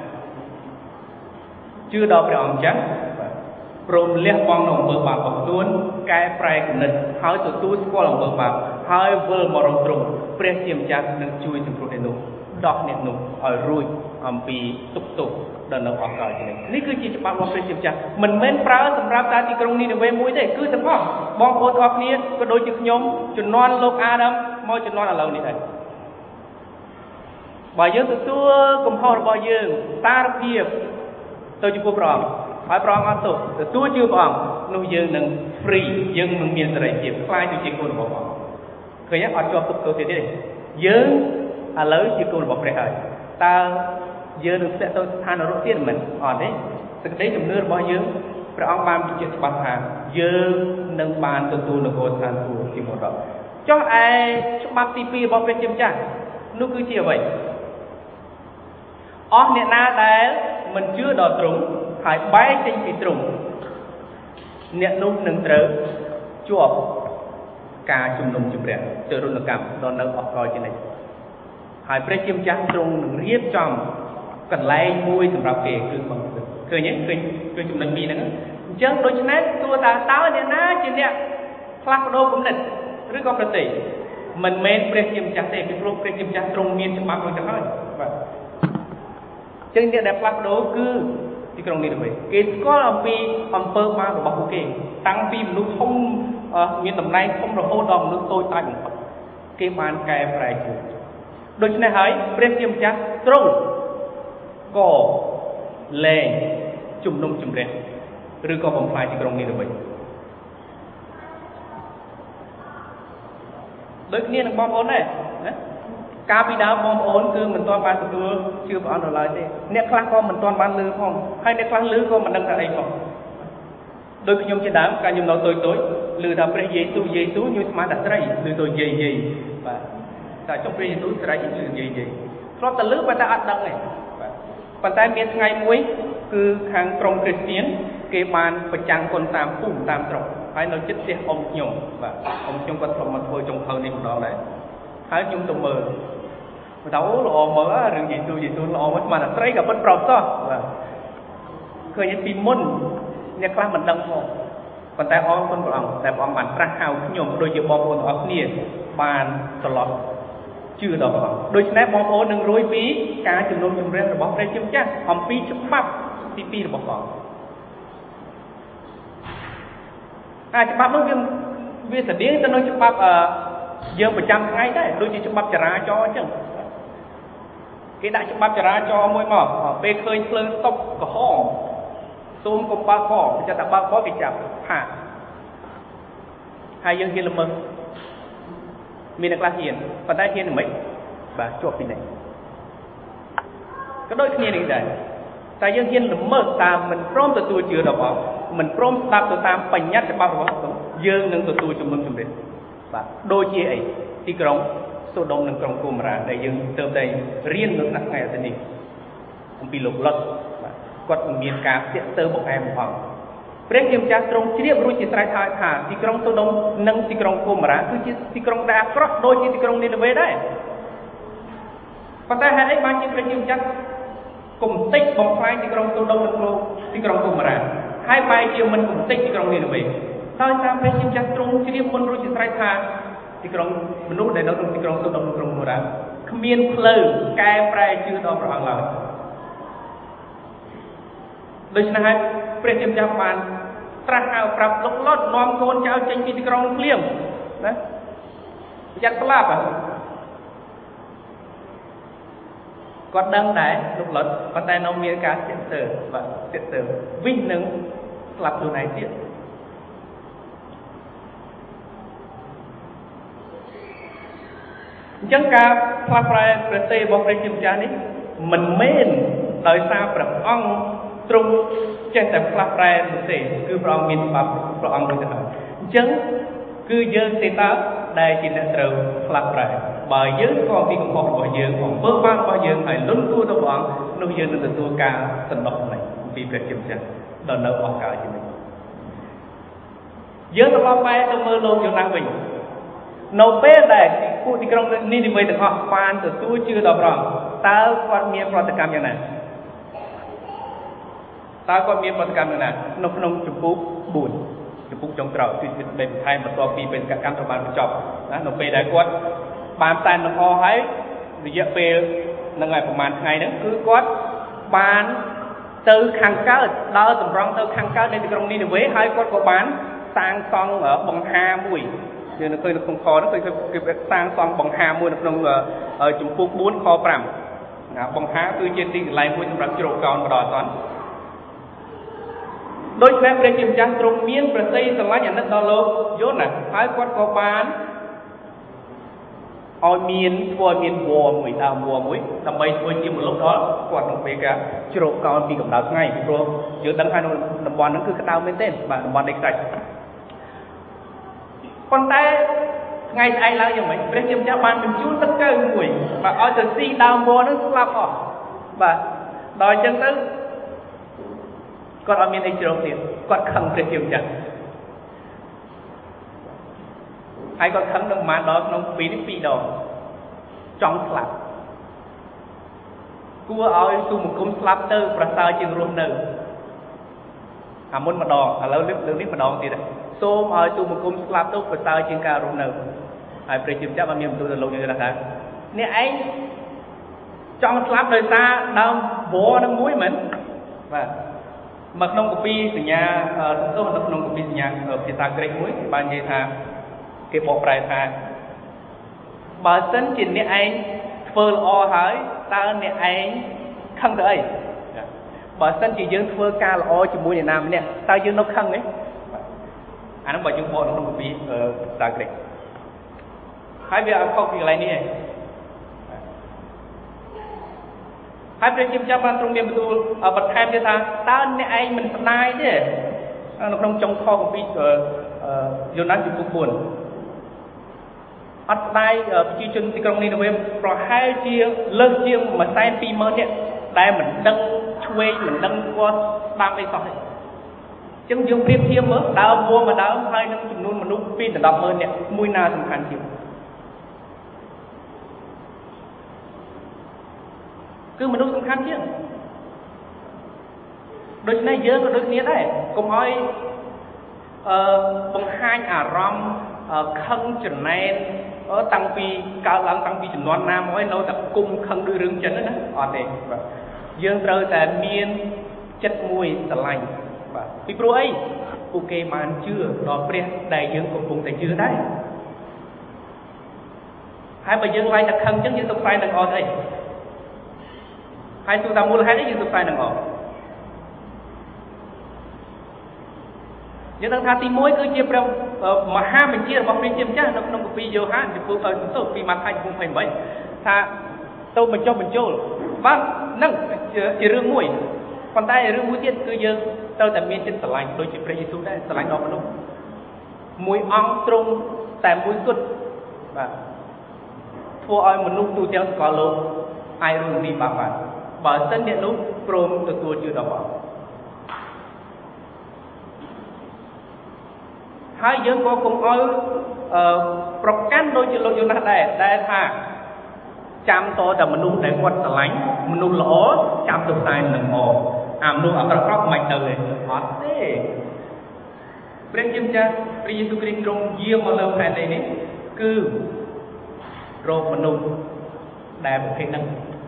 ជឿដល់ព្រះអង្គចឹងព្រមលះបង់នៅអំពើបាបរបស់ខ្លួនកែប្រែគំនិតហើយទទួលស្គាល់អំពើបាបហើយវិលមករកទ្រង់ព្រះជាម្ចាស់នឹងជួយសង្គ្រោះអ្នកនោះដោះអ្នកនោះឲ្យរួចអំពីទុក្ខទោសដល់នៅអស់កលនេះគឺជាច្បាប់របស់ព្រះជាម្ចាស់មិនមែនប្រើសម្រាប់តែទីក្រុងនីនេវេមួយទេគឺទាំងអស់បងប្អូនទាំងអស់គ្នាក៏ដូចជាខ្ញុំជំនាន់លោកអាដាមមកជំនាន់ឥឡូវនេះដែរបើយើងទទួលកំហុសរបស់យើងសារភាពទៅចំពោះព្រះអង្គហើយព្រះអង្គអត់ទោសទទួលជឿព្រះអង្គនោះយើងនឹង free យើងនឹងមានសេរីភាពខ្លាយទៅជាកូនរបស់ព្រះអង្គឃើញអត់ជាប់ទុកទោសទៀតទេយើងឥឡូវជាកូនរបស់ព្រះហើយតើយើងនឹងស្ទាក់ទៅស្ថាននរកទៀតមិនអត់ទេសេចក្តីជំនឿរបស់យើងព្រះអង្គបានបញ្ជាក់ច្បាស់ថាយើងនឹងបានទទួលនគរស្ថានសួគ៌ជាមរតកចុះឯច្បាប់ទី2របស់ព្រះជាម្ចាស់នោះគឺជាអ្វីអស់អ្នកណាដែលមិនជឿដល់ទ្រង់ហើយបែកចេញពីទ្រង់អ្នកនោះនឹងត្រូវជាប់ការជំនុំជម្រះទរណកម្មដល់នៅអកលជានិច្ចហើយព្រះជាម្ចាស់ទ្រង់នឹងរៀបចំកន្លែងមួយសម្រាប់គេគឺបងឃើញទេឃើញចំណុច2ហ្នឹងអញ្ចឹងដូច្នេះទោះតើអ្នកណាជាអ្នកផ្លាស់ប្ដូរគំនិតឬក៏ប្រតិមិនមែនព្រះជាម្ចាស់ទេពីព្រោះព្រះជាម្ចាស់ទ្រង់មានច្បាប់រួចទៅហើយបាទចឹងអ្នកដែលផ្លាស់ប្ដូរគឺទីក្រុងនេះទៅគេស្គាល់អំពីអំពើបាបរបស់ពួកគេតាំងពីមនុស្សធំមានតំណែងធំរហូតដល់មនុស្សតូចតាចបំផុតគេបានកែប្រែខ្លួនដូច្នេះហើយព្រះជាម្ចាស់ទ្រង់ក៏លែងជំនុំជម្រះឬក៏បំផ្លាញទីក្រុងនេះទៅដូចគ្នានឹងបងប្អូនដែរណាកាលពីដើមបងប្អូនគឺមិនទាន់បានទទួលជឿព្រះអង្គដល់ឡើយទេអ្នកខ្លះក៏មិនទាន់បានឮផងហើយអ្នកខ្លះឮក៏មិនដឹងថាអីផងដូចខ្ញុំជាដើមកាលខ្ញុំនៅតូចឮថាព្រះយេស៊ូវខ្ញុំស្មានតែស្រីឮទៅយាយបាទតែចុះព្រះយេស៊ូវស្រីឮយាយធ្លាប់តែឮប៉ុន្តែអត់ដឹងទេបាទប៉ុន្តែមានថ្ងៃមួយគឺខាងក្រុមគ្រីស្ទានគេបានប្រចាំងគុណតាមភូមិតាមស្រុកហើយនៅជិតផ្ទះអ៊ំខ្ញុំបាទអ៊ំខ្ញុំគាត់ធ្លាប់មកធ្វើចុងភៅនេះម្ដងដែរហើយខ្ញុំទៅមើលបើថាអូល្អមើលរឿងយេស៊ូវល្អមកស្មានតែស្រីក៏ពិតប្រុសសោះបាទឃើញពីមុនអ្នកខ្លះមិនដឹងផងប៉ុន្តែអរគុណព្រះអង្គដែលព្រះអង្គបានត្រាស់ហៅខ្ញុំដូចជាបងប្អូនទាំងអស់គ្នាបានត្រឡប់ជឿដល់ព្រះអង្គដូច្នេះបងប្អូននឹងរួយពីការជំនុំជម្រះរបស់ព្រះជាម្ចាស់អំពីច្បាប់ទី2របស់ព្រះអង្គច្បាប់នោះវាស្តៀងទៅនឹងច្បាប់យើងប្រចាំថ្ងៃដែរដូចជាច្បាប់ចរាចរណ៍អញ្ចឹងគេដាក់ច្បាប់ចរាចរណ៍មួយមកពេលឃើញភ្លើងស្តុបក្រហមសូមកុំបើកបរគេចាប់តែបើកបរគេចាប់ផាកហើយយើងហ៊ានល្មើសមានអ្នកខ្លះហ៊ានប៉ុន្តែហ៊ានមិនបាទជាប់ពីនេះក៏ដូចគ្នានេះដែរតែយើងហ៊ានល្មើសតាមមិនព្រមទទួលជឿដល់ព្រះមិនព្រមស្ដាប់ទៅតាមបញ្ញត្តិច្បាប់របស់ព្រះយើងនឹងទទួលជំនុំជម្រះបាទដូចជាអីទីក្រុងសូដុំនិងក្រុងកូម៉ារ៉ាដែលយើងទើបតែរៀននៅថ្ងៃអាទិត្យនេះអំពីលោកឡុតបាទគាត់មានការស្ទាក់ទើបង្អែមផងព្រះជាម្ចាស់ទ្រង់ជ្រាបរួចជាស្រេចហើយថាទីក្រុងសូដុំនិងទីក្រុងកូម៉ារ៉ាគឺជាទីក្រុងដែលអាក្រក់ដូចជាទីក្រុងនីនេវេដែរប៉ុន្តែហេតុអីបានជាព្រះជាម្ចាស់គំតិចបំផ្លាញទីក្រុងសូដុំនិងទីក្រុងកូម៉ារ៉ាហើយបែរជាមិនគំតិចទីក្រុងនីនេវេដោយសារព្រះជាម្ចាស់ទ្រង់ជ្រាបមុនរួចជាស្រេចថាទីក្រុងមនុស្សដែលនៅក្នុងទីក្រុងសូដុំនិងក្រុងកូម៉ារ៉ាគ្មានផ្លូវកែប្រែជឿដល់ព្រះអង្គឡើយដូច្នេះហើយព្រះជាម្ចាស់បានត្រាស់ហៅប្រាប់លោកឡុតនាំកូនចៅចេញពីទីក្រុងភ្លាមណាប្រយ័ត្នស្លាប់គាត់ដឹងដែរលោកលុតប៉ុន្តែនៅមានការសិក្សាបាទសិក្សាវិញនឹងស្លាប់ខ្លួនឯងទៀតអញ្ចឹងការផ្លាស់ប្រែប្រទេសរបស់ព្រះជាម្ចាស់នេះមិនមែនដោយសារព្រះអង្គទ្រង់ចេះតែផ្លាស់ប្រែនោះទេគឺព្រះអង្គមានច្បាប់ព្រះអង្គដូចទៅហើយអញ្ចឹងគឺយើងទេតើដែលជាអ្នកត្រូវផ្លាស់ប្រែបើយើងស្គាល់ពីកំហុសរបស់យើងអំពើបាបរបស់យើងហើយលន់តួទៅព្រះអង្គនោះយើងនឹងទទួលការសន្តោសនៃពីព្រះជាម្ចាស់ដល់នៅអស់កលជានិច្ចយើងត្រឡប់បែរទៅមើលលោកយ៉ូណាសវិញនៅពេលដែលពួកទីក្រុងនេះនិវ័យទាំងអស់បានទទួលជឿដល់ព្រះអង្គតើគាត់មានប្រតិកម្មយ៉ាងណាតើគាត់មានប្រតិកម្មយ៉ាងណានៅក្នុងជំពូក4ជំពូកចុងក្រោយគឺបន្ថែមបន្ទាប់ពីបេសកកម្មត្រូវបានបញ្ចប់ណានៅពេលដែលគាត់បានផ្សាយលំអហើយរយៈពេលនឹងឯប្រហែលថ្ងៃហ្នឹងគឺគាត់បានទៅខាងកើតដើរតម្រង់ទៅខាងកើតនៃទីក្រុងនេះនិវ័យហើយគាត់ក៏បានសាងសង់បង្ហាមួយយើងនៅឃើញនៅក្នុងខហ្នឹងគឺសាងសង់បង្ហាមួយនៅក្នុងជំពូក4ខ5ណាបង្ហាគឺជាទីកន្លែងមួយសម្រាប់ជ្រកកោនម្ដងអត់ដូច្នេះព្រះជាម្ចាស់ទ្រង់មានប្រសិទ្ធស្រឡាញ់អាណិតដល់លោកយូណាសហើយគាត់ក៏បានឲ្យមានធ្វើឲ្យមានវរមួយដើមវរមួយដើម្បីធ្វើជាមលុបដល់គាត់ក្នុងពេលការជ្រកកោនពីកម្ដៅថ្ងៃពីព្រោះយើងដឹងថានៅតំបន់ហ្នឹងគឺក្តៅមែនទេបាទតំបន់ដីខ្សាច់ប៉ុន្តែថ្ងៃស្អែកឡើងយ៉ាងម៉េចព្រះជាម្ចាស់បានបញ្ជូនទឹកកៅមួយបាទឲ្យទៅស៊ីដើមវរហ្នឹងស្លាប់អស់បាទដល់អញ្ចឹងទៅគាត់អត់មានអីជ្រោកទៀតគាត់ខឹងព្រះជាម្ចាស់ហើយគាត់ខឹងនឹងប្រមាណដល់ក្នុង2នេះ2ដងចង់ស្លាប់គួរឲ្យទូមង្គមស្លាប់ទៅប្រសើរជាងរស់នៅអាមុនម្ដងឥឡូវលើកនេះម្ដងទៀតសូមឲ្យទូមង្គមស្លាប់ទៅប្រសើរជាងការរស់នៅហើយព្រះជាម្ចាស់បានមានបន្ទូលទៅលោកយល់ថាអ្នកឯងចង់ស្លាប់ដោយសារដើមវរនឹងមួយមែនបាទមកក្នុងកាពីសញ្ញាទោះនៅក្នុងកាពីសញ្ញាភាសាក្រិកមួយបាននិយាយថាគេបកប្រែថាបើសិនជាអ្នកឯងធ្វើល្អហើយតើអ្នកឯងខឹងទៅអីបើសិនជាយើងធ្វើការល្អជាមួយអ្នកណាម្នាក់តើយើងនៅខឹងទេអានោះបើយើងបកនៅក្នុងកាពីភាសាក្រិកហើយវាអត់ខុសពីកន្លែងនេះឯងហើយព្រះជាម្ចាស់បានទ្រង់មានបន្ទូលបន្ថែមទៀតថាតើអ្នកឯងមិនស្ដាយទេនៅក្នុងចុងខកាពីយូណាសជំពូក4អត់ស្ដាយប្រជាជនទីក្រុងនេះវិញប្រហែលជាលើសជាង120,000នាក់ដែលមិនដឹងឆ្វេងមិនដឹងគាត់ស្ដាប់អីសោះទេអញ្ចឹងយើងប្រៀបធៀបមើលដើមវល្លិមួយដើមហើយនឹងចំនួនមនុស្ស2ដល់10,000នាក់មួយណាសំខាន់ជាងគឺមនុស្សសំខាន់ជាងដូច្នេះយើងក៏ដូចគ្នាដែរកុំឲ្យបង្ហាញអារម្មណ៍ខឹងចំណែនតាំងពីកើតឡើងតាំងពីចំនួនណាមកហើយនៅតែគុំខឹងដូចរឿងចិនណាអត់ទេបាទយើងត្រូវតែមានចិត្តមួយស្រឡាញ់បាទពីព្រោះអីពួកគេបានជឿដល់ព្រះដែលយើងកំពុងតែជឿដែរហើយបើយើងឡើងតែខឹងអញ្ចឹងយើងទៅផ្សាយនឹងអត់អីហើយទូតាមមូលហេតុអីយើងទៅផ្សាយនឹងអត់យើងដឹងថាទី1គឺជាព្រះមហាបញ្ជារបស់ព្រះជាម្ចាស់នៅក្នុងកាពីយ៉ូហានជំពូកពីម៉ាថាយជំពូក28ថាទៅបញ្ចុះបញ្ចូលបាទនឹងជារឿងមួយប៉ុន្តែរឿងមួយទៀតគឺយើងត្រូវតែមានចិត្តស្រឡាញ់ដូចជាព្រះយេស៊ូវដែរស្រឡាញ់ដល់មនុស្សមួយអង្គទ្រង់តែមួយគត់បាទធ្វើឲ្យមនុស្សទូទាំងសកលលោកអាចរស់រានបាបបានបើសិនអ្នកនោះព្រមទទួលជឿដល់ព្រះហើយយើងក៏កុំឲ្យប្រកាន់ដូចជាលោកយូណាសដែរដែលថាចាំតតែមនុស្សដែលគាត់ស្រឡាញ់មនុស្សល្អចាំទៅផ្សាយនឹងល្អអាមនុស្សអាក្រក់មិនទៅទេអត់ទេព្រះជាម្ចាស់ព្រះយេស៊ូវគ្រីស្ទទ្រង់យាងមកលើផែនដីនេះគឺរកមនុស្សដែលប្រភេទហ្នឹង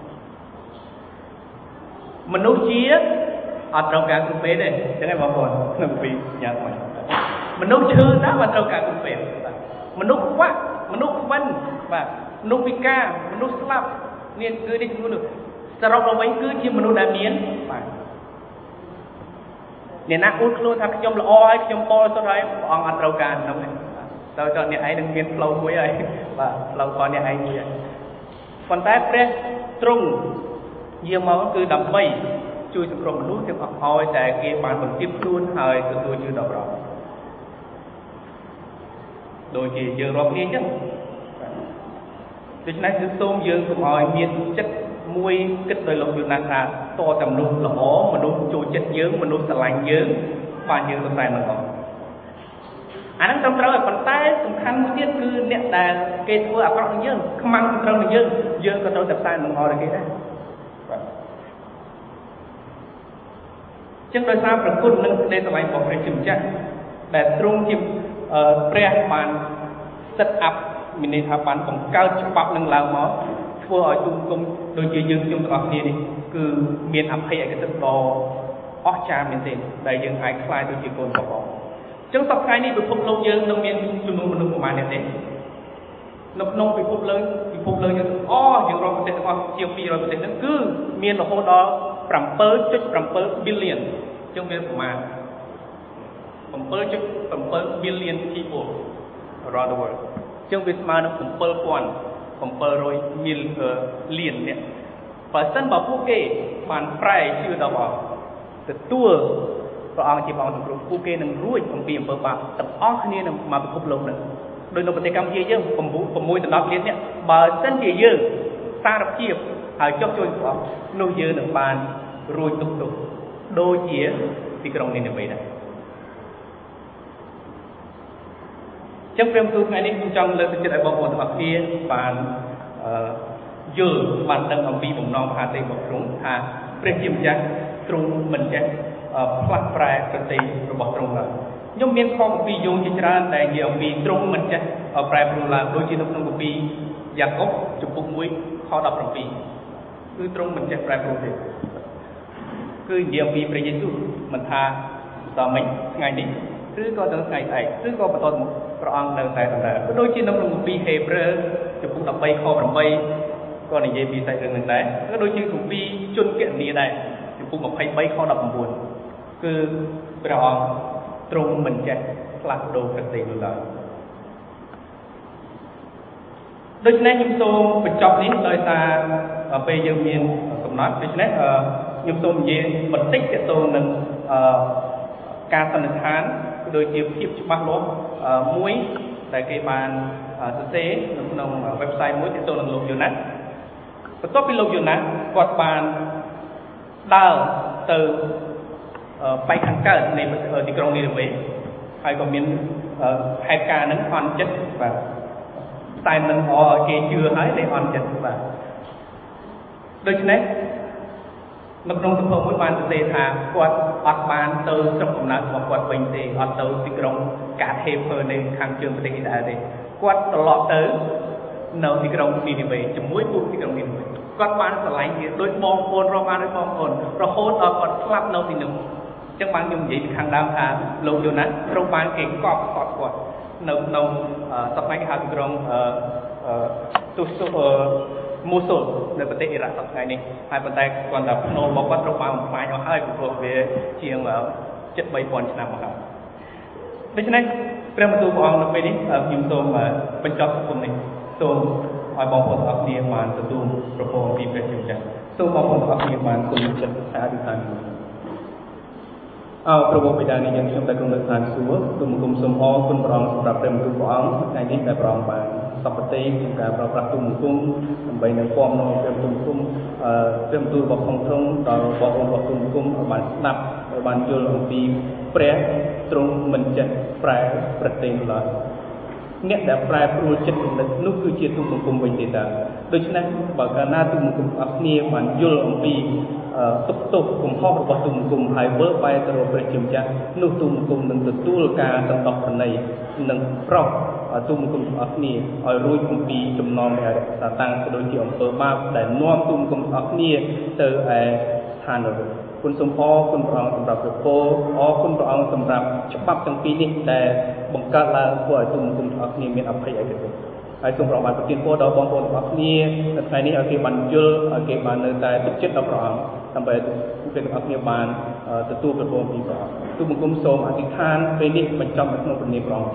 មនុស្សជាអត់ត្រូវការគ្រប់ពេលទេចឹងឯងបងប្អូនក្នុងពីយ៉ាងម៉េចមនុស្សឈឺណាមិនត្រូវការគ្រប់ពេលមនុស្សខ្វាក់មនុស្សខ្វិនបាទមនុស្សពិការមនុស្សស្លាប់មានគឺនេះគឺនោះសរុបមកវិញគឺជាមនុស្សដែលមានបាទអ្នកណាអួតខ្លួនថាខ្ញុំល្អហើយខ្ញុំបរិសុទ្ធហើយព្រះអង្គអត់ត្រូវការនោះទេទៅអ្នកឯងនឹងមានផ្លូវមួយហើយបាទផ្លូវរបស់អ្នកឯងមួយហើយប៉ុន្តែព្រះទ្រង់យាងមកគឺដើម្បីជួយសង្គ្រោះមនុស្សទាំងអស់ឲ្យតែគេបានបន្ទាបខ្លួនហើយទទួលជឿដល់ព្រះដូចជាយើងរាប់គ្នាអញ្ចឹងដូច្នេះគឺសូមយើងកុំឲ្យមានចិត្តមួយគិតដោយលោកយូណាស់ថាតតែមនុស្សល្អមនុស្សចូលចិត្តយើងមនុស្សស្រឡាញ់យើងបានយើងទៅតែនឹងអស់អាហ្នឹងត្រឹមត្រូវហើយប៉ុន្តែសំខាន់មួយទៀតគឺអ្នកដែលគេធ្វើអាក្រក់នឹងយើងខ្មាំងត្រឹមនឹងយើងក៏ត្រូវតែតែនឹងអស់ដល់គេដែរបាទចឹងដោយសារប្រគុណនឹងសេចក្តីស្រឡាញ់របស់ព្រះជាម្ចាស់ដែលទ្រង់ជាព្រះបានសិតអាប់មានន័យថាបានបង្កើតច្បាប់នឹងឡើងមកធ្វើឲ្យទូគុំដូចជាយើងខ្ញុំទាំងអស់គ្នានេះគឺមានអភ័យឯកសិទ្ធិដ៏អស្ចារ្យមែនទែនដែលយើងអាចខ្លាយទៅជាកូនរបស់ព្រះអញ្ចឹងសប្តាហ៍នេះពិភពលោកយើងនឹងមានចំនួនមនុស្សប្រមាណនេះទេនៅក្នុងពិភពលោកយើងយើងរាប់ប្រទេសទាំងអស់ជាង200ប្រទេសហ្នឹងគឺមានរហូតដល់ 7.7 billion អញ្ចឹងវាប្រមាណ 7.7 billion people around the world អញ្ចឹងវាស្មើនឹង 7,700 លានអ្នកបើសិនបើពួកគេបានប្រែជឿដល់ព្រះទទួលព្រះអង្គជាព្រះអង្គសង្គ្រោះពួកគេនឹងរួចអំពីអំពើបាបទាំងអស់គ្នានឹងមកពិភពលោកនេះដោយនៅប្រទេសកម្ពុជាយើង 6.10 លានអ្នកបើសិនជាយើងសារភាពហើយចុះជួយព្រះអង្គនោះយើងនឹងបានរួចទុកដូចជាទីក្រុងនីនេវេដែរចឹងព្រះបន្ទូលថ្ងៃនេះខ្ញុំចង់លើកទឹកចិត្តឲ្យបងប្អូនទាំងអស់គ្នាបានយល់បានដឹងអំពីបំណងមហាទេពទ្រង់ថាព្រះជាម្ចាស់ទ្រង់មិនចេះផ្លាស់ប្រែប្រតិរបស់ទ្រង់ឡើយខ្ញុំមានខគម្ពីរយោងជាច្រើនដែលនិយាយអំពីទ្រង់មិនចេះប្រែប្រួលឡើងដូចជានៅក្នុងគម្ពីរយ៉ាកុបជំពូក 1 ខ 17គឺទ្រង់មិនចេះប្រែប្រួលទេគឺនិយាយអំពីព្រះយេស៊ូវមិនថាដល់មិញថ្ងៃនេះឬក៏ដល់ថ្ងៃស្អែកឬក៏បន្តទៅមុខព្រះអង្គនៅតែដដែលក៏ដូចជានៅក្នុងគម្ពីរហេព្រើរជំពូក 13 ខ 8ក៏និយាយពីសាច់រឿងនឹងដែរក៏ដូចជាគម្ពីរជនគណនាដែរជំពូក 23 ខ 19គឺព្រះអង្គទ្រង់មិនចេះផ្លាស់ប្ដូរប្រតិនោះឡើយដូច្នេះខ្ញុំសូមបញ្ចប់នេះដោយសារពេលយើងមានកំណត់ដូច្នេះខ្ញុំសូមនិយាយបន្តិចទាក់ទងនឹងការសន្និដ្ឋានក៏ដូចជាភាពច្បាស់លាស់មួយដែលគេបានសរសេរនៅក្នុង website មួយទាក់ទងនឹងលោកយូណាស់បន្ទាប់ពីលោកយូណាស់គាត់បានដើរទៅបែកខាងកើតនៃទីក្រុងនីនេវេហើយក៏មានហេតុការណ៍ហ្នឹងអន់ចិត្តបាទតែមិនអោគេជឿហើយតែអន់ចិត្តបាទដូច្នេះនៅក្នុងសភៅមួយបានសរសេរថាគាត់អត់បានទៅស្រុកកំណើតរបស់គាត់វិញទេអត់ទៅទីក្រុងកាហេភើនៅខាងជើងប្រទេសអ៊ីស្រាអែលទេគាត់ត្រឡប់ទៅនៅទីក្រុងនីនេវេជាមួយពួកទីក្រុងនីនេវេគាត់បានឆ្លៃគ្នាដោយបងប្អូនរាប់អានដោយបងប្អូនរហូតដល់គាត់ស្លាប់នៅទីនោះអញ្ចឹងបានខ្ញុំនិយាយពីខាងដើមថាលោកយូណាស់ត្រូវបានគេកប់សតគាត់នៅក្នុងសប្តាហ៍គេហៅទីក្រុងមូសូលនៅប្រទេសអ៊ីរ៉ាក់សប្តាហ៍នេះហើយប៉ុន្តែគាត់ថាភ្នូរបស់គាត់ត្រូវបានបំផ្លាញអស់ហើយព្រោះវាជាង 7,000 ឆ្នាំមកហើយដូច្នេះព្រះបន្ទូលព្រះអង្គនៅពេលនេះខ្ញុំសូមបញ្ចប់សង្គមនេះសូមឲ្យបងប្អូនទាំងអស់គ្នាបានទទួលប្រពរពីព្រះជាម្ចាស់សូមបងប្អូនទាំងអស់គ្នាបានគុណចិត្តអធិដ្ឋានព្រះបិតានៃយើងខ្ញុំដែលគង់នៅឋានសួគ៌សូមគុំសូមអរគុណព្រះអង្គសម្រាប់ព្រះបន្ទូលព្រះអង្គថ្ងៃនេះដែលព្រះអង្គបានសពតិក្នុងការប្រើប្រាស់ទូលគុំដើម្បីនៅពំនាំព្រះបន្ទូលគុំព្រះបន្ទូលរបស់ផងធំដល់បងប្អូនរបស់ទូលគុំឲ្យបានស្ដាប់ឲ្យបានយល់អំពីព្រះទ្រង់មិនចេះប្រែប្រតិឡើយអ្នកដែលប្រែប្រួលចិត្តគំនិតនោះគឺជាទូលគុំវិញទេតាដូច្នេះបើកាលណាទូលគុំអស់គ្នាបានយល់អំពីទុកទោសកំហុសរបស់ទូលគុំហើយវិលបែរទៅរកព្រះជាម្ចាស់នោះទូលគុំនឹងទទួលការសន្តោសន័យនិងប្រោសទូលគុំអស់គ្នាឲ្យរួចអំពីចំណងនៃអរិយសាតាំងក៏ដូចជាអំពើបាបដែលនាំទូលគុំអស់គ្នាទៅឯឋាននរកគុណសូមអរគុណព្រះអង្គសម្រាប់ព្រះពរអរគុណព្រះអង្គសម្រាប់ច្បាប់ទាំងពីរនេះដែលបង្កើតឡើងធ្វើឲ្យទូលគុំអស់គ្នាមានអភ័យឯកសិទ្ធិហើយសូមព្រះអង្គបានប្រទានពរដល់បងប្អូនទាំងអស់គ្នានៅថ្ងៃនេះឲ្យគេបានយល់ឲ្យគេបាននៅតែទឹកចិត្តដល់ព្រះអង្គដើម្បីពួកគេទាំងអស់គ្នាបានទទួលព្រះពរពីព្រះអង្គទូបង្គំសូមអធិដ្ឋានពេលនេះបញ្ចប់នៅក្នុងព្រះនាមព្រះអង្គ